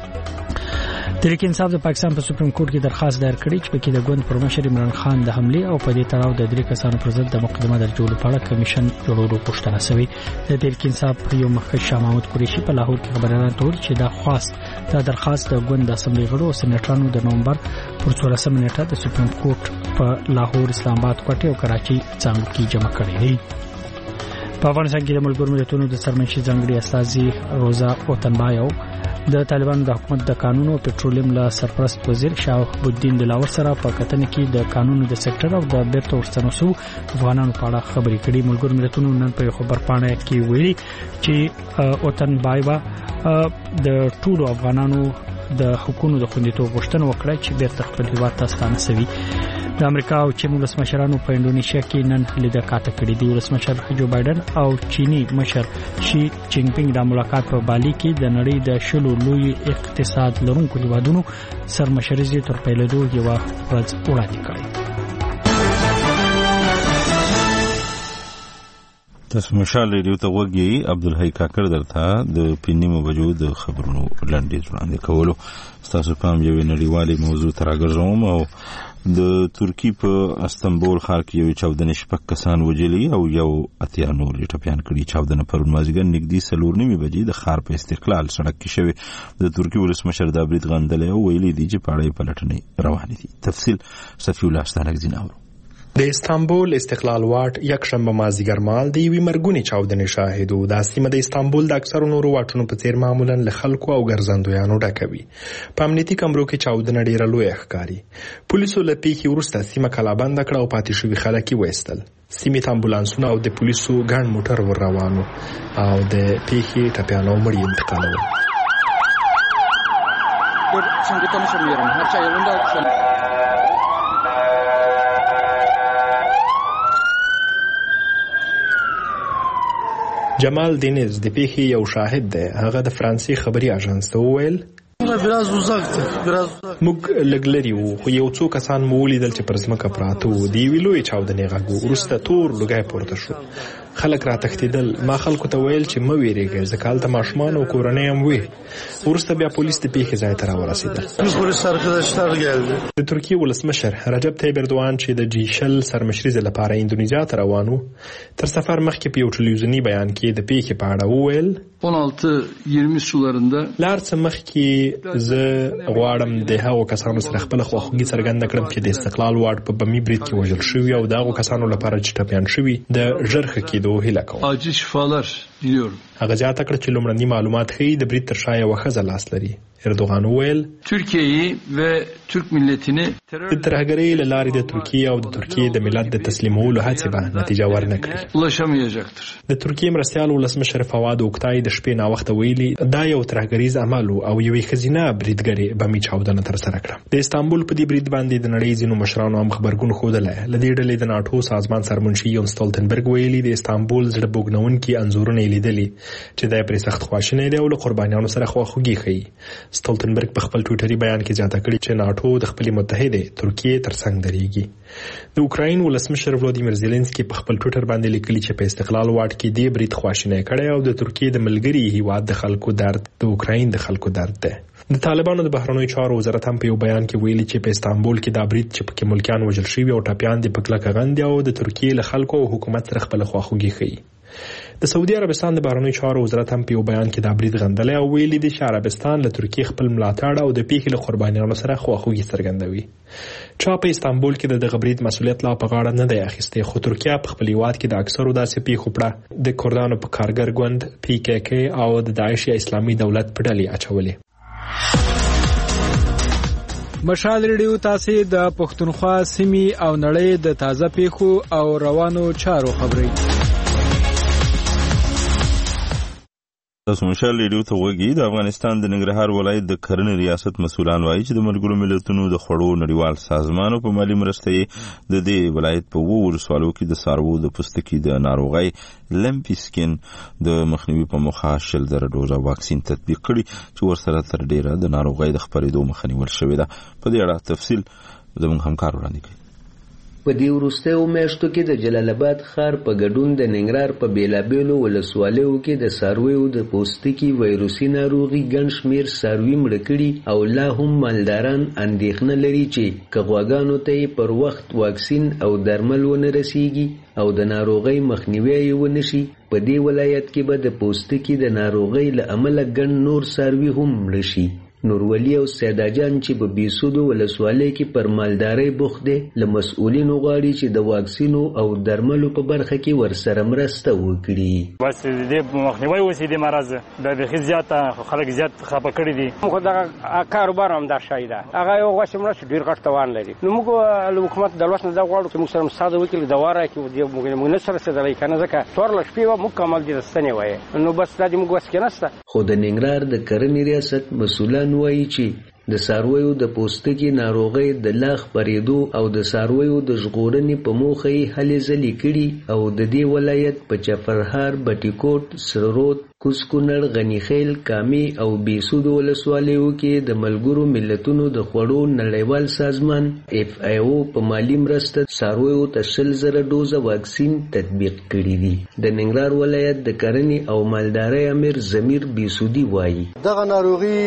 تحریک انصاف د پاکستان په سپریم کورټ کې درخواست دایر کړی چې پکې د ګوند پر مشر عمران خان د حمله او په دې تړاو د درې کسانو پر ضد د مقدمه درجولو په اړه کمیشن جوړولو غوښتنه شوې. د تحریک انصاف یو مخکښ شاه محمود قریشي په لاهور کې خبرونه ټول چې دا درخواست د ګوند د اسمبلی غړو او سېنیټرانو د نومبر پر 14 نیټه د سپریم کورټ په لاهور، اسلام آباد، کوټه او کراچي څنګه کې جمع کړی دی. په افغانستان کې د ملګرو ملتونو د سرمنشي ځانګړي استازي روزا اوتنبایو د طالبانو د حکومت د قانون او پټرولیم له سرپرست وزیر شاه الدین دلاور سره په کتنه کې د قانونو د سېکټر او د بیرته ورستنوسو افغانانو په اړه خبرې کړې. ملګرو ملتونو نن په خبر پاڼه کې ویلي چې اوتنبایو د ټولو افغانانو د حقوقو د خوندیتوب غوښتنه وکړه چې بیرته خپل هیواد ته ستانه شوي. د امریکا او چین ولسمشرانو په انډونیشیا کې نن لیدکاته کړې دي. ولسمشر جو بایدن او چینی مشر شي جین پینګ د ملاقات په بالي کې د نړۍ د شلو لوی اقتصاد لرونکو هیوادونو سرمشري تر پیلېدو یو ورځ وړاندې کړې. تاسو مشال ریډیو ته غوږی. عبدالحی کاکړ درته د پینیمو بجو د خبرونو لنډیز وړاندې کولو. تاسو پام یو نړیوالي موضوع تراګرځوم او د ترکی په استنبول ښار کې یو 14 شپږ کسان وژلي او یو اتیا نور ټپیان کړي. 14 پرون مازیګر نږدې 4:30 بجې د ښار په استقلال سړک کې شوی. د ترکی ولسمشر دابرید غندلې او ویلي دي چې پاړې پلټنې روانې دي. تفصیل صفی الله ستانک زیناور. د استانبول استقلال واټ یکشنبه مازیګر مال د یوې مرګونې چاودنې شاهدو. دا سیمه د استانبول د اکثرو نورو واټونو په څیر معمولا له خلکو او ګرځندویانو ډکه وي. په امنیتي کمرو کې چاودنه ډیره لویه ښکاري. پولیسو له پیښې وروسته سیمه کلابند کړه او پاتې شوي خلک یې وایستل. سیمې ته امبولانسونه او د پولیسو ګڼ موټر ور روانو او د پیښې ټپیان او مړي انتقالول. جمال دینیز د پیښې یو شاهد دی. هغه د فرانسې خبري اژانس ته وویل موږ لږ لرې وو خو یو څو کسان مو ولیدل چې پر ځمکه پراته وو. د یوې لویې چاودنې غږ وروسته تور لوګی پورته شو. خلک راتښتېدل. ما خلکو ته ویل چې مه ویرېږئ ځکه هلته ماشومان او کورنۍ هم وي. وروسته بیا پولیس د پیښې ځای ته راورسېدل. د ترکیې ولسمشر رجب طیب اردوغان چې د G20 سرمشریزې لپاره اندونیزیا ته روان و تر سفر مخکې په یو ټلویزیوني بیان کې د پیښې په اړه وویل 16-20 sularında لار څه مخکې زه غواړم د هغو کسانو سره خپل خواخوږي څرګنده کړم چې د استقلال واټ په بمي برید کې وژل شوي او د هغو کسانو لپاره چې ټپیان شوي د ژر ښه کېدو هیله کوم. acil şifalar diliyorum. هغه زیاته کړه چې لومړني معلومات ښیي د برید تر شا یوه ښځه لاس لري. اردوغان وویل ترکیه و ترک ملتینه د ترهګرۍ له لارې د ترکیې او د ترکیې د ملت د تسلیمولو هڅې به نتیجه ورنه کړي. ulaşamayacaktır. د ترکیې مرستیال ولسمشر فواد اوکتای د شپې ناوخته ویلي دا یو ترهګریز عمل او یوې ښځینه بریدګرې بمي چاودنه ترسره کړه. د استانبول په دې برید باندې د نړۍ ځینو مشرانو هم غبرګون ښودلی. له دې ډلې د ناټو سازمان سرمنشي یون سټولتنبرګ ویلي د استانبول زړه بوږنونکي انځورونه یې لیدلي چې دی پرې سخت خواشینی دی او له قربانیانو سره خواخوږي ښیي. سټولتنبرګ په خپل ټویټري بیان کې زیاته کړې چې ناټو د خپلې متحده ترکیې ترڅنګ درېږي. د اوکراین ولسمشر ولادیمیر زيلنسکي په خپل ټویټر باندې لیکلي چې په استقلال واټ کې دی برید خواشینی کړی او د ترکیې د ملګري هیواد د خلکو درد د اوکراین د خلکو درد دی. د طالبانو د بهرنیو چارو وزارت هم په یو بیان کې ویلي چې په استانبول کې دا برید چې پکې ملکیان وژل شوي او ټاپیان دي په کلکه غندي او د ترکیې له خلکو او حکومت سره خپل خواخوږي ښیي. د سعودي عربستان د بهرنیو چارو وزارت هم په یو بیان کې دا برید غندلی او ویلي دي چې عربستان له ترکیې خپل ملاتړ او د پیښې له قربانیانو سره خواخوږي څرګندوي. چا په استانبول کې د دغه برید مسؤلیت لا په غاړه نه دی اخیستی، خو ترکیه په خپل هیواد کې د اکثرو داسې پیښو پړه د کردانو په کارګر ګوند PKK او د داعش یا اسلامي دولت په ډلې اچولې. مشال ریډیو تاسو د پښتونخوا سیمې او نړۍ د تازه پیښو او روانو چارو خبري. تاسو مشال ریډیو ته وګورئ. د افغانستان د ننګرهار ولایت د کرنې ریاست مسولان وایي چې د ملګرو ملتونو د خوړو نړیوال سازمان په مالی مرستې د دې ولایت په 2 ولسوالو کې د څارویو د پوستکي د ناروغۍ لمپي سکین د مخنیوي په موخه 10,000 ډوزه واکسین تطبیق کړي چې ورسره تر ډیره د ناروغۍ د خپرېدو مخه نیول شوې ده. په دې اړه تفصیل زموږ همکار وړاندې کوي. په دې وروستیو میاشتو کې د جلال آباد ښار په ګډون د ننګرهار په بیلابیلو ولسوالیو کې د څارویو د پوستکي وایروسي ناروغي ګڼ شمېر څاروي مړه کړي او لا هم مالداران اندېښنه لري چې که غواګانو ته یې پر وخت واکسین او درمل ونه رسیږي او د ناروغۍ مخنیوی یې ونه شي، په دې ولایت کې به د پوستکي د ناروغۍ له امله ګڼ نور څاروي هم مړه شي. نورولي او سیداجان چې په بیسودو ولسوالۍ کې پر مالدارۍ بوخت دي له مسؤلینو غواړي چې د واکسینو او درملو په برخه کې ورسره مرسته وکړي. بس دې مخنیوي وشي د مرض د بخي زیات خلک زیات خپه کړي دي. خو دا کاروبار هم دا شای ده هغه یو غوښمره ډیر غټ توان لري. نو موږ حکومت د لوسنه دا غواړو چې موږ سره مساعده وکړي د واره کې موږ نه سره ستدلای کنه ځکه تور لښ پیو مکمل دي رسنه وای نو بس دا موږ وسکنسته. خو د ننګرهار د کرنې ریاست مسولان وایي چې د څارویو د پوستکي ناروغۍ د لا خپرېدو او د څارویو د ژغورنې په موخه یې هلې ځلې کړي او د دې ولایت په چپرهار، بټي کوټ، سرود، کوسکونړ، غنیخیل، کامي او بیسودو ولسوالیو کې د ملګرو ملتونو د خوړو نړیوال سازمان FAO په مالی مرسته څارویو ته 10,000 ډوزه واکسین تطبیق کړي دي. د ننګرهار ولایت د کرنې او مالدارۍ امیر ضمیر بیسودي وایي دغه ناروغي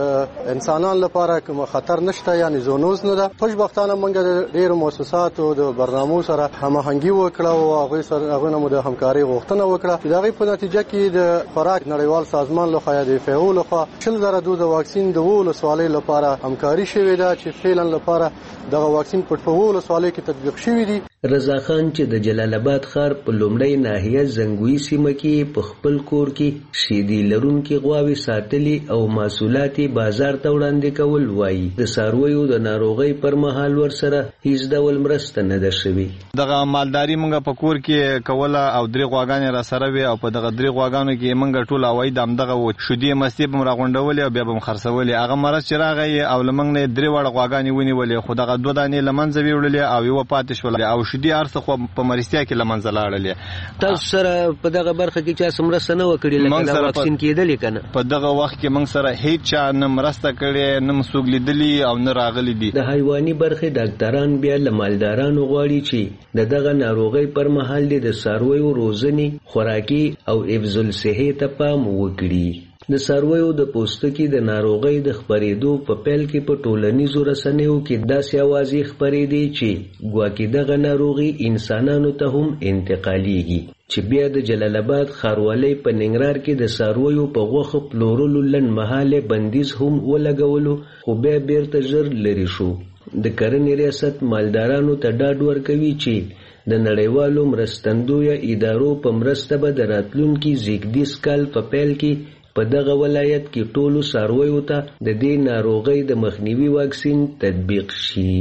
د انسانانو لپاره کوم خطر نشته، یعنی زونوز نه ده. خوشبختانه موږ د ډیرو مؤسساتو د برنامو سره هماهنګي وکړه او هغه سره هغه د همکاري غوښتنه وکړه چې دغه په نتیجه کې د خوراک نړیوال سازمان لخوا د FAO لخوا 10,000 ډوزه واکسین د ولسوالۍ لپاره همکاري شوې ده چې فعلا لپاره دغه واکسین په ولسوالۍ کې تطبیق شوی دی. رضا خان چې د جلال آباد ښار په لومړی ناحیه زنګوي سیمه کې په خپل کور کې شیدې لرونکي غواوې ساتلي او محصولات بازار ته وړاندې کول وایي د څارویو د ناروغۍ پر مهال ورسره هیڅ ډول مرسته نه ده شوې. دغه مالداري موږ په کور کې کوله او 3 غواګانې را سره وي او په دغه 3 غواګانو کې موږ ټول اوای دغه و شودي مستي به راغونډولې او بیا به خرڅولې. هغه مرز چې راغی او لمنګ نه 3 وړ غواګانې ونیولې خو دغه 2 دانې لمنځه ویړلې او یو پاتې شول او شودي ارڅ خو په مرستیا کې لمنځه لاړلې. تاسو سره په دغه برخه کې چا سمرسته نه وکړي لکه دا واکسین کېدلې کنه؟ په دغه وخت کې موږ سره هیڅ چا نه مرسته کړې نه مسوګ لیدلی او نه راغلي دي. د حیواني برخه ډاکټران بیا لمالدارانو غواړي چې دغه ناروغي پر مهال د څارویو روزنې، خوراکي او حفظ الصحه ته پام وکړي. د څارویو د پوستکي د ناروغۍ د خپرېدو په پیل کې په ټولنیزو رسنیو کې داسې اوازې خپرېدې چې ګواکې دغه ناروغي انسانانو ته هم انتقالېږي چې بیا د جلال آباد ښاروالۍ په ننګرهار کې د څارویو په غوښه پلورلو لنډمهاله بندیز هم ولګولو خو بیا بیرته ژر لرې شو. د کرنې ریاست مالدارانو ته ډاډ ورکوي چې د نړیوالو مرستندویه ادارو په مرسته به د راتلونکي زیږدیز کال په پیل کې په دغه ولایت کې ټولو څارویو ته د دې ناروغۍ د مخنیوي واکسین تطبیق شي.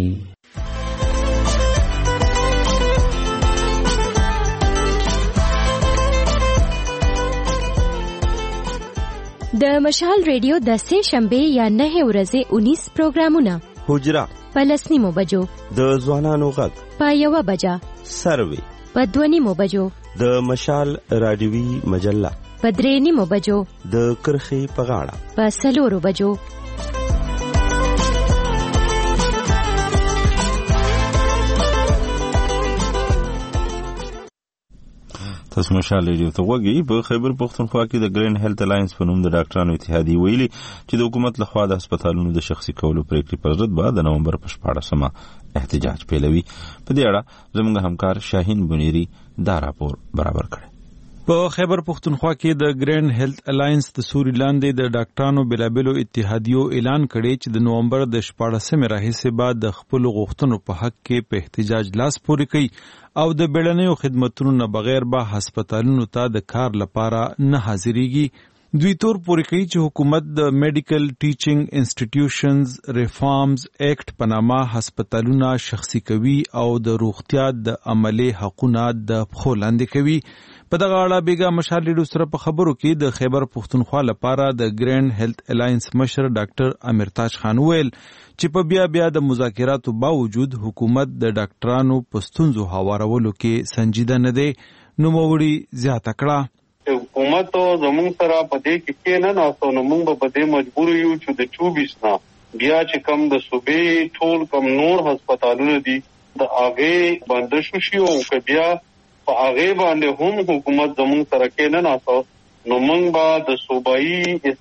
د مشال ریډیو د سه شنبه یا 9 ورځې 19 پروګرامونه: حجره په 10 بجو، د ځوانانو غږ په 1 بجه، سروي په 2 بجو، د مشال رادیوي مجله په 3 بجو، د کرخي په غاړه په 4 بجو. تاسو مشال ریډیو ته وګورئ. په خیبر پختونخوا کې د ګرین هیلث الاینس په نوم د ډاکټرانو اتحادیې ویلي چې د حکومت لخوا د هسپتالونو د شخصي کولو پریکړې پر ضد به د نومبر په 14 احتجاج پیلوي. په دې اړه زموږ همکار شاهین بنيري دا راپور برابر کړی. په خیبر پختونخوا کې د ګرین هیلث الاینس د سوري لاندې د ډاکټرانو بلابلو اتحادیو اعلان کړی چې د نومبر د 14 راهیسې بعد د خپل غوښتنو په حق کې په احتجاج لاس پورې کوي او د بیړنیو خدماتونو نه بغیر به هسپتالونو ته د کار لپاره نه حاضرېږي. دوی تور پورې کوي چې حکومت د میډیکل ټیچینګ انسټیټیوشنز ریفارمز ایکټ په نامه هسپتالونه شخصي کوي او د روغتیا د عملي حقونه د پښو لاندې کوي. په دغه اړه بیګا مشال ریډیو سره په خبرو کې د خیبر پختونخوا لپاره د ګرین هیلث الاینس مشر ډاکټر امرتاج خان ویل چې په بیا د مذاکراتو باوجود حکومت د ډاکټرانو په ستونزو هوارولو کې سنجیده نه دی. نوموړي زیاته کړه حکومت زموږ سره په دې کې نه ناستو، نو موږ په دې مجبور یو چې د 24 نه بیا چې کم د صوبې ټول کم نور هسپتالونه دي د هغې بندش شي او که بیا په هغې باندې هم حکومت زموږ سره کې نه ناستو، نو موږ به د صوبایي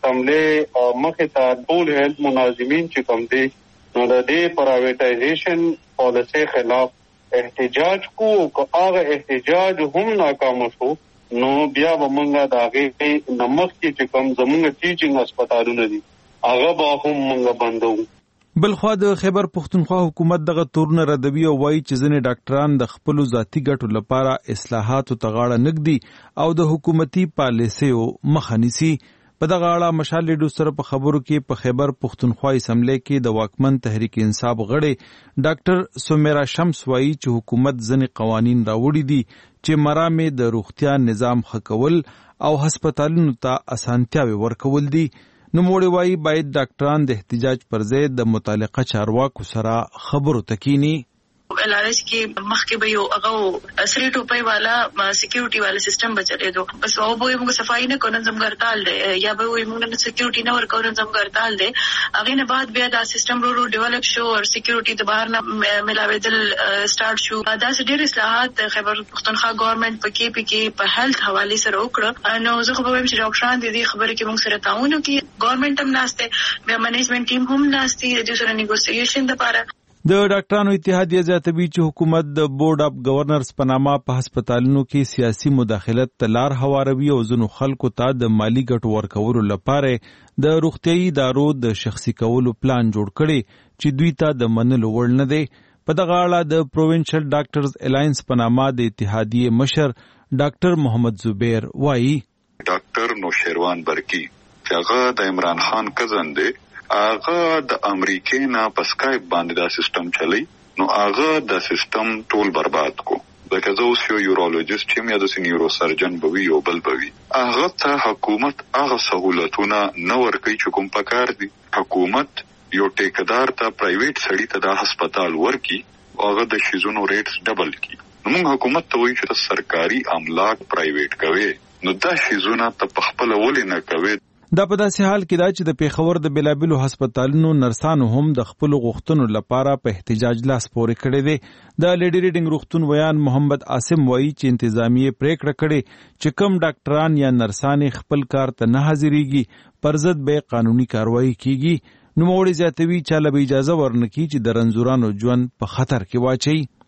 اسمبلې مخې ته ټول هیلث مناظمین چې کم دي نو د دې پرایویټایزیشن پالیسۍ خلاف احتجاج کو. که هغه احتجاج هم ناکام شو نو بیا به موږ د هغې نمخ کې چې کوم زموږ ټیچینګ هسپتالونه دي هغه به هم موږ بندو. بلخوا د خیبر پختونخوا حکومت دغه تورونه ردوي او وایي چې ځینې ډاکټران د خپلو ذاتي ګټو لپاره اصلاحاتو ته غاړه نږدي او د حکومتي پالیسیو مخه نیسي. په دغه اړه مشال ریډیو سره په خبرو کې په خیبر پختونخوا اسمبلی کې د واکمن تحریک انصاف غړي ډاکټر سمیرا شمس وایي چې حکومت ځینې قوانین راوړي دي چې مرامې د روغتیا نظام ښه کول او هسپتالونو ته اسانتیاوې ورکول دي. نوموړي وایي باید ډاکټران د احتجاج پر ځای د متعلقه چارواکو سره خبرو ته کینی. LRS کې مخکې به یو هغه سری ټوپۍ والا سکیورټي والا سیستم بچلې دو، بس او به موږ صفائی نه کوو نظم ګرځال دی یا به موږ نه سکیورټي نه ورکو نظم ګرځال دی. هغه نه بعد بیا دا سیستم رو ډیولپ شو او سکیورټي د بهر نه ملاویدل سٹارټ شو. دا ډېر اصلاحات خیبر پختونخوا ګورنمنت پکې په هیلث حواله سره وکړه. نو زه خو به وایم چې ډاکټران دې خبره کې موږ سره تعاون وکړي، ګورنمنت هم ناشته بیا منیجمنت ټیم هم ناشتي د سره نیګوسییشن لپاره. د ډاکټرانو اتحادیه زیاتوي چې حکومت د بورډ اف گورنرز په نامه په هسپتالونو کې سیاسي مداخلت ته لار هواروي او ځینو خلکو ته د مالی ګټو ورکولو لپاره د روغتیايي ادارو د شخصي کولو پلان جوړ کړي چې دوی ته د منلو وړ نه دی. په دغه اړه د پروینشل ډاکټرز الاینس په نامه د اتحادیې مشر ډاکټر محمد زبیر وایي ډاکټر نوشیروان برکی چې هغه د عمران خان کزن دی، هغه د امریکې نه په سکایپ باندې دا سیستم چلی، نو هغه د سیستم ټول برباد کو. ځکه زه اوس یو یورولوژیست یم یا داسې نیورو سرجن به وي یو بل به وي، هغه ته حکومت هغه سهولتونه نه ورکوي چې کوم پکار دي. حکومت یو ټیکدار ته پرایویټ سړي ته دا هسپتال ورکي او هغه د شیزونو ریټس ډبل کی. نو موږ حکومت ته وایو چې سرکاري املاک پرایویټ کوي، نو دا شیزونه ته په خپل ولې نه کوي. دا په داسې حال کې دا چې د پیښور د بلابلو هسپتالونو نرسانو هم د خپل غوښتنو لپاره په احتجاج لاس پورې کړی دی. د لیډي ریډینګ روغتون ویان محمد عاصم وایي چې انتظامیه پریکړه کړې چې کم ډاکټران یا نرسانې خپل کار ته نه حاضرېږي پر ضد به قانوني کاروایی کیږي. نوموړي زیاتوي چاله به اجازه ورنکړي چې د رنځورانو ژوند په خطر کې واچوي.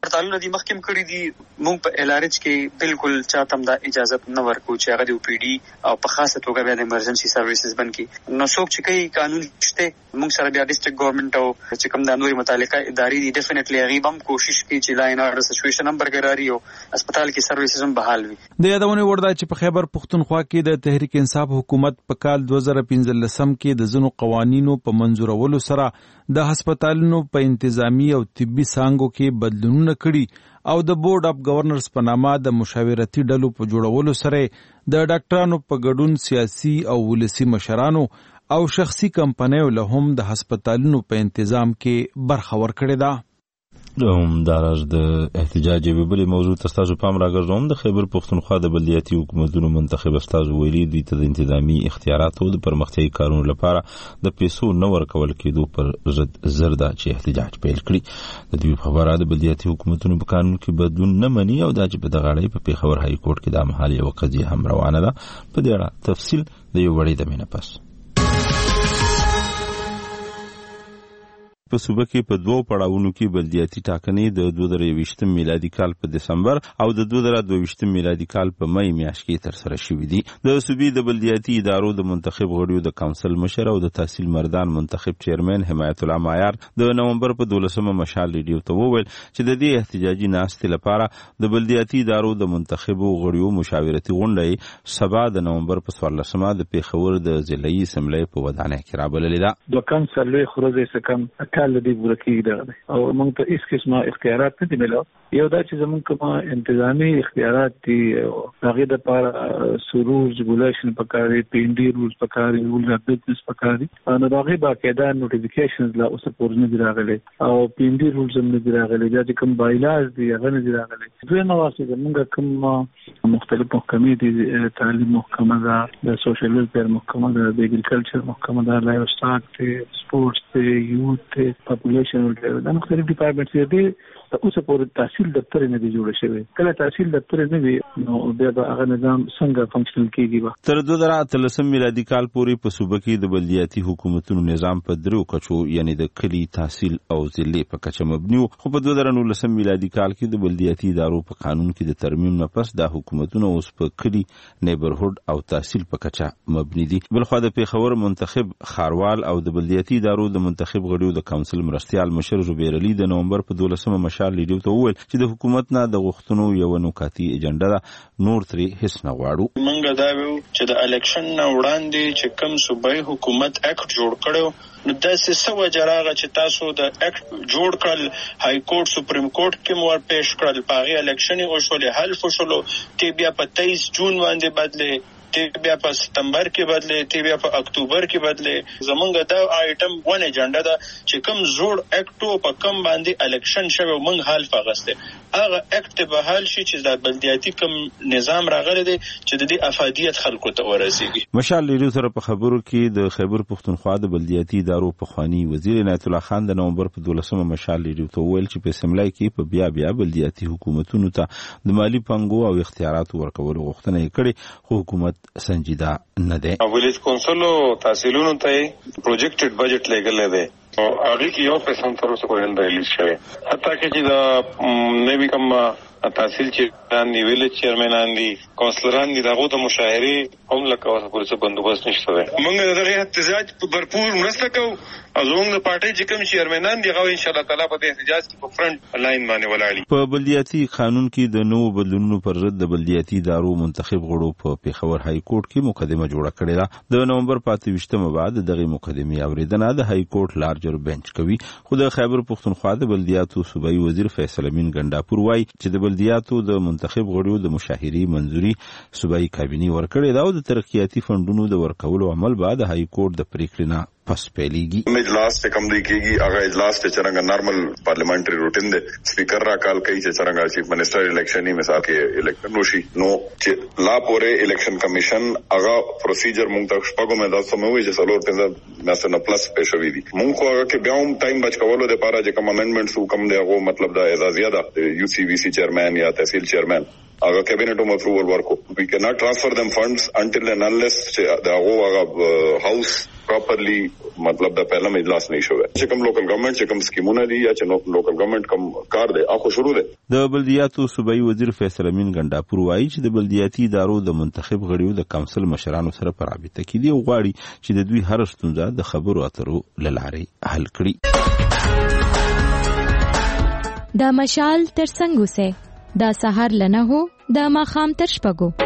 پړتالونه دي مخکې کړی دي. موږ په LRH کې بالکل چاته هم دا اجازه نه ورکو چې هغه د OPD او په خاصه توګه بیا د ایمرجنسي سرویسز بند کړي. نو څوک چې کوي قانون شته، موږ سره بیا ډیسټریکټ ګورنمنت او چې کوم د نوري متعلقه ادارې دي ډیفینټلی هغه هم کوشش کوي چې لاین اورډر سچويشن هم برقراري او هسپتال کې سرویسز هم بحال وي. د یادونه وردا چې په خیبر پختونخوا کې د تحریک انصاف حکومت په کال 2015 کې د ځینو قوانینو په منظورولو سره د هسپتالونو په انتظامی او طبي څانګو کې بدلونونه کړي او د بورډ اف گورنرز په نامه د مشاورتي ډلو په جوړولو سره د ډاکټرانو په ګډون سیاسي او ولسی مشرانو او شخصي کمپنیو له هم د هسپتالونو په تنظیم کې برخه ورکړې ده. داراز د احتجاج به بل موضوع تاسو پام راګرځوم. د خیبر پختونخوا د بلدیاتي حکومتونو منتخب استاد ویلي دي ته د انتظامی اختیاراتو د پرمختیايي کارونو لپاره د پیسو نه ورکول کېدو پر ضد زردا چې احتجاج پیل کړي. د دې خبره د بلدیاتي حکومتونو په قانون کې بدلون نه مني او د چې په دغه اړه په پیښور های کورټ کې د محلي یو قضیه هم روانه ده. په دې اړه تفصیل د یو وړي د مینه پس په صوبه کې په دوه پړاوونو کې بلدیاتي ټاکنې د 2020 میلادي کال په دسمبر او د 2022 میلادي کال په مې میاشت کې تر سره شوې دي. د صوبې د بلدیاتي ادارو د منتخب غړیو د کونسل مشر او د تحصیل مردان منتخب چیرمن حمایت الله معیار د نومبر په 12مه مشال ریډیو ته وویل چې د دې احتجاجي ناستې لپاره د بلدیاتي ادارو د منتخب غړیو مشاورتي غونډه سبا د نومبر په 14مه د پیښور د ضلعي اسمبلی په ودانۍ کې رابللې ده. د کونسل له خروجه سکم لدی ورکی ده او موږ ته هیڅ قسمه اختیارات نه دي ملو. یو دا چې زموږ کوم انتظامی اختیارات دي هغه د لپاره سروج ریګولیشن پکاري، PND رولز پکاري، رولز اف بزنس پکاري. نو دا غي باقاعده نوټیفیکیشنز لا اوس پورې نه راغلي او PND رولز هم نه راغلي. دا چې کوم بایلاز دي هغه نه راغلي. دوی نو واسه زموږ کوم مختلف محکمې دي، تعلیم محکمه ده، د سوشل ویلفیر محکمه ده، د اګریکلچر محکمه ده، لایف سټاک ته، سپورتس ته، یوت ته، پاپولیشن دا مختلف ډیپارټمنټس دي. اوس پورې تحصیل دفتر نه دی جوړ شوی. کله تحصیل دفتر نه وي نو بیا به هغه نظام څنګه فنکشنل کیږي. تر 2013 میلادي کال پورې په صوبه کې د بلدیاتي حکومتونو نظام په درو کچو یعنی د کلی تحصیل او ضلع په کچه مبني و. خو په 2019 میلادي کال کې د بلدیاتي ادارو په قانون کې د ترمیم نه پس د حکومتونو اوس په کلی نیبرهود او تحصیل په کچه مبني دي. بلخو د پیښور منتخب خاروال او د بلدیاتي ادارو د منتخب غړیو د کونسل مرستيال مشر زبیر علي د نومبر په 12مه مشال لیدو ته وویل چې د حکومت نه د غوښتنو یو نوکاتي ایجنډا ده، نور ترې هیڅ نه غواړو. منګه دا ویو چې د الیکشن نه وړاندې چې کوم صوبایي حکومت اکټ جوړ کړو نو داسې سو جراغه چې تاسو د اکټ جوړ کړل، های کورټ سپریم کورټ کې مور پیش کړل، پاغي الیکشن او شولې حل فشلو تی بیا په 23 جون باندې بدله، تی بیا په ستمبر کې بدله، تی بیا په اکتوبر کې بدله. زمونږ دا آیټم ون ایجنډا ده چې کوم جوړ اکټو په کوم باندې الیکشن شوه مونږ حل فغسته هغه اکټ به حل شي چې د بلدیاتي کوم نظام راغلی دی چې د دې افادیت خلکو ته ورسیږي. مشال لیدو سره په خبرو کې د خیبر پختونخوا د بلدیاتي ادارو پخوانی وزیر عنایت الله خان د نومبر په 12مه مشال لیدو ته ویل چې په اسمبلی کې په بیا بلدیاتي حکومتونو ته د مالی پنګو او اختیاراتو ورکولو غوښتنه یې کړې خو حکومت سنجیده نه دی. ویلیج کونسل تحصیلونو ته پروجیکټډ بجټ لګل دی او هغه کې یو پیسې تر اوسه پورې نه ریلیز شوی. حتی چې دا نوی کوم تحصیل چیرمن دی، ویلیج چیرمنان دي، کونسلران دي، دغه د مشاهره هم لکه اوس پورې څه بندوبست نشته دی. موږ دغه احتجاج په भरपूर مرسته کوو او زموږ د پارټي چې کوم چیرمنان دي هغه ان شاء الله تعالی په دې احتجاج کې په فرنٹ لاین باندې ولاړ. په بلدیاتي قانون کې د نوو بدلونونو پر ضد د بلدیاتي ادارو منتخب غړو په پیښور های کورټ کې مقدمه جوړه کړې ده. د نومبر 28مه بعد دغه مقدمه اوریدنه د های کورټ لارجر بنچ کوي. خو د خیبر پختونخوا د بلدیاتو صوبایي وزیر فیصل امین ګنداپور وایي چې د بلدیاتو د منتخب غړو د مشاهري منځوري صوبایي کابینه ورکړې ده او د ترقیاتي فندونو د ورکولو عمل بعد های کورټ د پریکړې نه پس پیلیږي. اجلاس ته کم دی کېږي هغه اجلاس ته څنګه نارمل پارلیمنټري روټین دی. سپیکر را کال کوي چې څنګه چیف منسٹر الیکشن یې مثال کې الیکشن وشي نو چې لا پورې الیکشن کمیشن هغه پروسیجر مونږ ته شپږو مې دا سموي چې څلور پنځه مثلا پلس پېښوي دي. مونږ خو هغه کې بیا هم ټایم بچ کولو د لپاره چې کوم امندمنټس وکم دی هغه مطلب دا اعزازیه ده UCVC چیرمن یا تحصیل چیرمن هغه کابینټ اپروول ورکو. We cannot transfer them funds until and unless the هغه هاوس پراپرلی مطلب د پهلا اجلاس نه شوی چې کوم لوکل ګورنمنت چې کوم سکیمونه دي یا چې لوکل ګورنمنت کوم کار دی اخو شروع دی. د بلدیاتو صوبایي وزیر فیصل امین ګنډاپور وایي چې د بلدیاتي ادارو د منتخب غړیو د کونسل مشرانو سره په رابطه کې دي او غواړي چې د دوی هر ستونزه د خبرو اترو له لارې حل کړي. دا مشال تر څنګه وسه دا سحر لنه هو دا ماخام تر شپږو.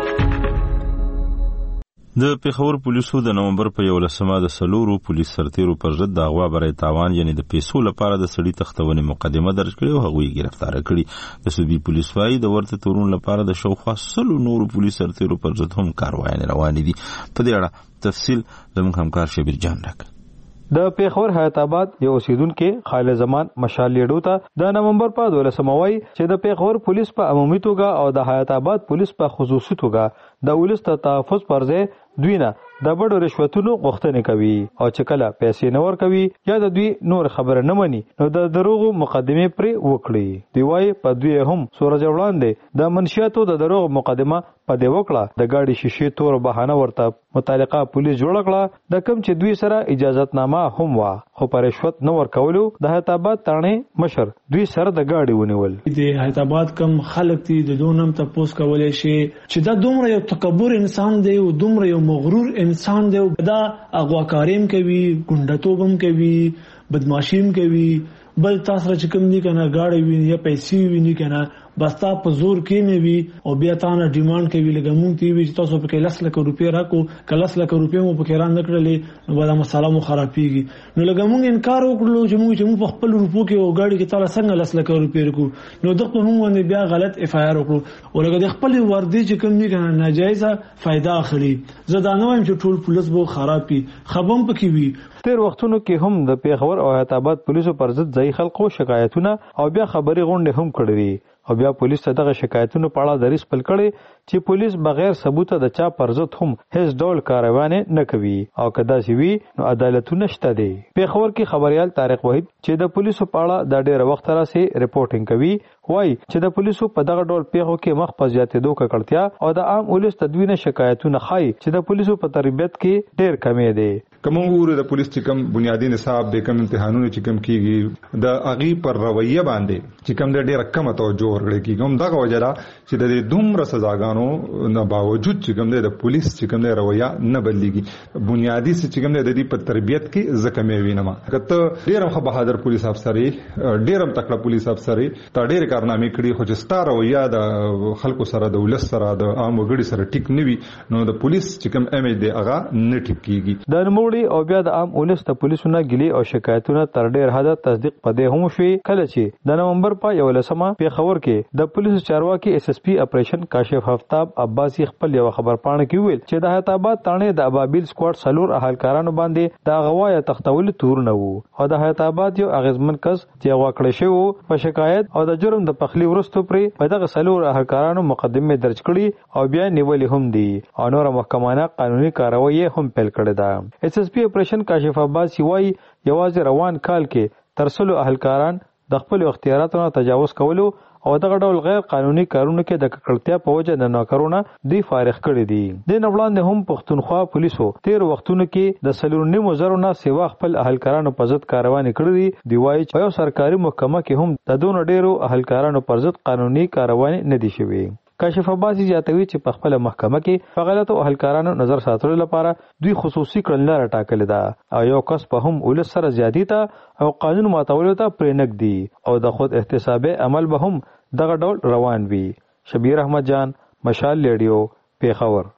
د پیښور پولیسو د نومبر په 11 د سلورو پولیس سرتیرو پر ضد د اغوا برای تاوان یعنی د پیسو لپاره د سړي تختونې مقدمه درج کړې او هغوی گرفتار کړي. د صوبې پولیس وايي د ورته تورون لپاره د شاوخوا 100 نورو پولیس سرتیرو پر ضد هم کاروایي روانې دي. په دې اړه تفصیل زموږ همکار شبیر جان راکړي. د پیښور حیات آباد یو اوسیدونکو خالد زمان مشال لیډو ته د نومبر په 12 وای چې د پیښور پولیس په عمومي توګه او د حیات آباد پولیس په خصوصي توګه د ولس ته تحفظ پرځه دوی نه د بډو رشوتونو غوښتنه کوي او چې کله پیسې نه ورکوي یا د دوی نور خبره نه مني نو د دروغو مقدمه پرې وکړي. دی وای په دوی هم سورج وړاندې د منشیاتو د دروغ مقدمه په دی وکړه د گاډي شیشې تور بهانه ورته متعلقه پولیس جوړ کړه د کم چې دوی سره اجازت نامه هم وا خو پر رشوت نه ورکولو د حیات آباد تانه مشر دوی سره د گاډي ونیول. د حیات آباد کم خلک دي د دونم تاسو کولای شي چې دا دومره یو تکبر انسان دی او دومره یو مغرور انسان دی دا اغواکاریم کوي ګونډتوبم کوي بدمعشیم کوي بل تاسو چې کوم دي کنه گاډي ویني یا پیسې ویني کنه بس تا په زور کې نه وي او بیا تاسو ډیماند کوي لکه مونږ تی وی تاسو په 1 لک روپیا راکو 1 لک روپیا مو په کېران نکړلې نو دا مساله مو خرابېږي نو لکه مونږ انکار وکړو چې مونږ په خپل روپو کې او گاډي کې تعالی څنګه 1 لک روپیا راکو نو دغه مونږ باندې بیا غلط اف آی آر وکړو او لکه د خپل وردی چې کوم دي کنه ناجایزه فائدہ اخلي زه دا نه وایم چې ټول پولیس به خرابي خبم پکې وي. تیر وختونو کې هم د پیښور او حیات آباد پولیسو پر ضد ځای خلکو شکایتونه او بیا خبري غونډه هم کړې او بیا پولیس ته دغه شکایتونو په اړه دریس پل کړي چې پولیس بغیر ثبوت د چا پر ضد هم هیڅ ډول کاروانی نه کوي او کدا سی وی نو عدالت نشته دی. پیښور کې خبريال طارق وحید چې د پولیسو په اړه د ډېر وخت راځي ریپورتینګ کوي وای چې د پولیسو په دغه ډول پیښو کې مخ په زیاتېدو ککړتیا او د عام ولس تدوین شکایتونه خای چې د پولیسو په تربیت کې ډېر کمی دی. کوم ور د پولیس چې کوم بنیادی نصاب د کوم امتحانونو چې کوم کیږي د اغي پر رویه باندې چې کوم د ډېر کم توجه ورکړي کیږي هم دغه وجره چې د دومره سزاګانو نه باوجود چې کوم د پولیس چې کوم د رویه نه بدليږي بنیادی چې کوم د دې په تربیت کې زکمې وینم کته ډېر خو بهادر پولیس افسرې ډېر تکړه پولیس افسرې تا ډېر کارنامې کړي خو چې ستاره رویه د خلکو سره د ولس سره د عام وګړي سره ټیک نیوي نو د پولیس چې کوم امیج دی هغه نه ټیک کیږي. د نوموړي او بیا د عام ولس ته پولیسونه ګلي او شکایتونه تر ډېر حد تصدیق پدې هم شوي کله چې د نومبر په 11 پیښور کې د پولیسو چارواکي اس اس پی اپریشن کاشف هفتاب عباسی خپل یو خبر پاڼه کې ویل چې د حیات آباد تانه د ابابیل سکواډ سلور اهلکارانو باندې د غوايا تختول تور نه وو او د حیات آباد یو اغیزمن کس چې واکړی شو په شکایت او د جرم د پخلی ورستو پرې په دغه سلور اهلکارانو مقدمه درج کړي او بیا نیولې هم دي او نور محکمانه قانوني کاروایی هم پیل کړې ده. اس اس پی اپریشن کاشف عباسی وایي یوازې روان کال کې ترسلو اهلکاران د خپل اختیاراتو تجاوز کولو او دغه ډول غیر قانوني کارونو کې د ککړتیا په وجه نه ناکارونه دی فارغ کړي دي. د نوړاندې هم پښتونخوا پولیسو تیر وختونو کې د سلورنی مزرونه سیوا خپل اهلکارانو په ضد کاروانی کړې دي وایي چې یو سرکاري محکمه کې هم د دونو ډیرو اهلکارانو پر ضد قانوني کاروانی نه دي شوي. کاشف عباسی زیاتوي چې په خپل محکمه کې په غلطو اهلکارانو نظر ساتلو لپاره دوی خصوصي کړنلاره ټاکلې ده او یو کس په هم ولس سره زیاتی ته او قانون ماتولو ته پرېنګ دي او د خود احتسابي عمل به هم دغه ډول روان وي. شبیر احمد جان مشال لیډیو پیښور.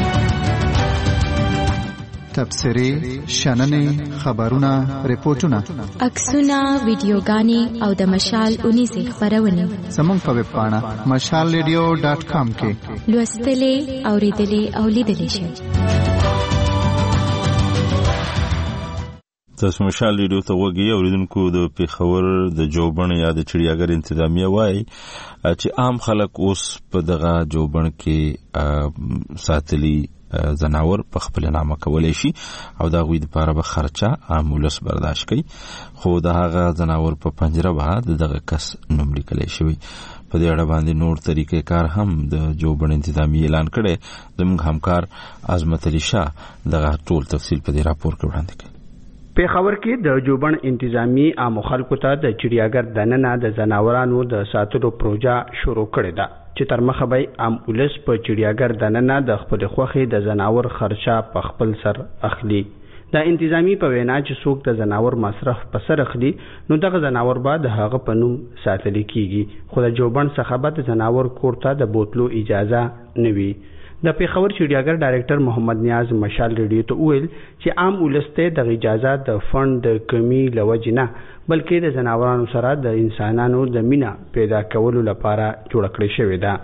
تبصرې شننې خبرونه ریپورتونه عکسونه ویډیوګانې او د مشال 19 خبرونه زموږ په ویب پاڼه mashalradio.com کې لوستلې اوریدلې او لیدلې شئ. تاسو مشال ریډیو ته وګورئ اوریدونکو د پیښور د جوبن یا د چړیاګر انتظامیه وایي چې عام خلک اوس په دغه جوبن کې ساتلي زناور په خپل نامه کولای شي او دا غوي د لپاره به خرچه عامولس برداشت کوي خو دا هغه زناور په پنجره به دغه کس نوم لیکلی شوی. په دې اړه باندې نور طریقې کار هم د جوبن انتظامی اعلان کړي. زموږ همکار عظمت علي شاه دغه ټول تفصیل په دې راپور کې وړاندې کړي. پیښور کې د جوبن انتظامی عام خلکو ته د چړیاګر دننه د زناورانو د ساتلو پروژه شروع کړې ده چې تر مخه به عام ولس په چړیاګر دننه د خپل خوخي د زناور خرچه په خپل سر اخلي. د انتظامی په وینا چې څوک د زناور مصرف په سر اخلي نو دغه زناور به د هغه په نوم ساتل کیږي، خو د جوبن څخه به د زناور کور ته د بوتلو اجازه نه وي. د پیښور چړیاګر ډایریکټر محمد نیاز مشال ریډیو ته ویل چې عام ولسته د اجازه د فند د کمی لوجه نه بلکې د زناورانو سره د انسانانو د مینا پیدا کولو لپاره جوړ کړی شوی ده.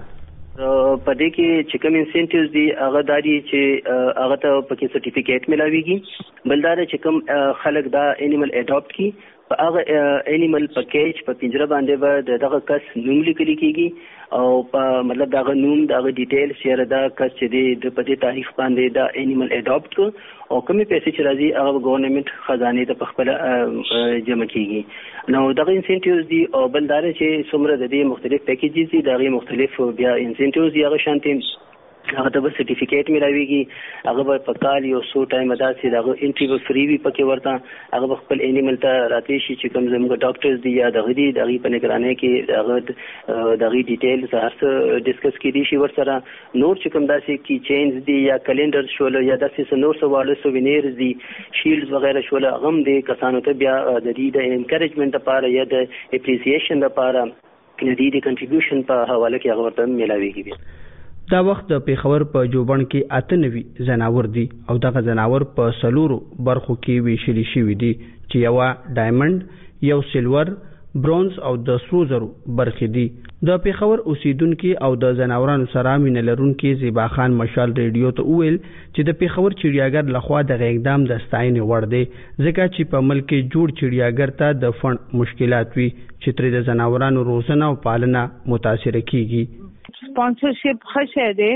په دې کې چې کوم انسنټیوز دي هغه داري چې هغه ته پکې سرټیفیکیټ ملاويږي، بلدار چې کوم خلک دا انیمل اډاپټ کی په هغه انیمل پکیج په پنجره باندې به دغه کس نوم لیکل کیږي او په مطلب دغه نوم دغه ډیټیل شیر دا کس چې د په دې تاریخ باندې دا انیمل اډاپټ کو او کومې پیسې چې راځي هغه ګورنمنت خزانه ته په خپل جمع کیږي. نو دغه انسنټیوز دي او بلدار چې څومره د دې مختلف پیکیجز دي دغه مختلف بیا انسنټیوز دي هغه شانتي هغه ته به سرټیفیکیټ ملاويږي، هغه به په کال یو سو ټایم ادا سي دغه انټری به فری وي پکې ورته هغه خپل انیمل ته راته شي چې کوم زموږ ډاکټرز دي یا دغه دي دغه په نگرانۍ کې هغه دغه ډیټیلز هر څه ډیسکس کړي شي ورسره. نور چې کوم داسې کی چینز دي یا کلندر شول یا داسې نور څه واړه سووینیرز دي شیلډز وغیرہ شول هغه هم د کسانو ته بیا د دې د انکریجمنت لپاره یا د اپریسیشن لپاره د دې د کنټریبیوشن په حواله کې هغه ورته ملاويږي. دا وخت د پیښور په جوبن کې 98 زناور دي او دغه زناور په سلورو برخو کې ویشل شوي دي چې یو ډایمنډ، یو سیلور، برونز او د سرو زرو برخې دي. د پیښور اوسیدونکو او د زناورانو سره مینه لرونکي زیبا خان مشال ریډیو ته ویل چې د پیښور چړیاګر لخوا د اقدام د ستاینې وړ دی ځکه چې په ملک کې جوړ چړیاګر ته د فند مشکلات وي چې تر د زناورانو روزنه او پالنه متاثر کیږي. Sponsorship خشه ده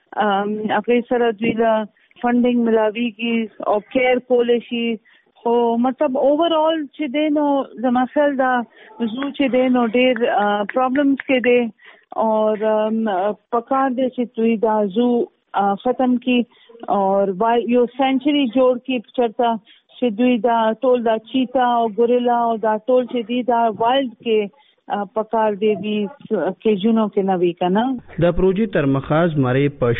هغه سره دوی له فندینګ ملاويږي او کیر کول شي، خو مطلب اوورال چې دینو زما خیال دا زو چې دینو ډیر پرابلمز کې دي او پکار دي چې دوی دا زو ختم کی اور یو سنچری جوړ کی چرته چې دوی دا ټول دا چیتا او ګوریلا او دا ټول چې دي دا وایلډ کې پکار دی کې جنو کې نوي کنه. د پروژې تر مخاز مری په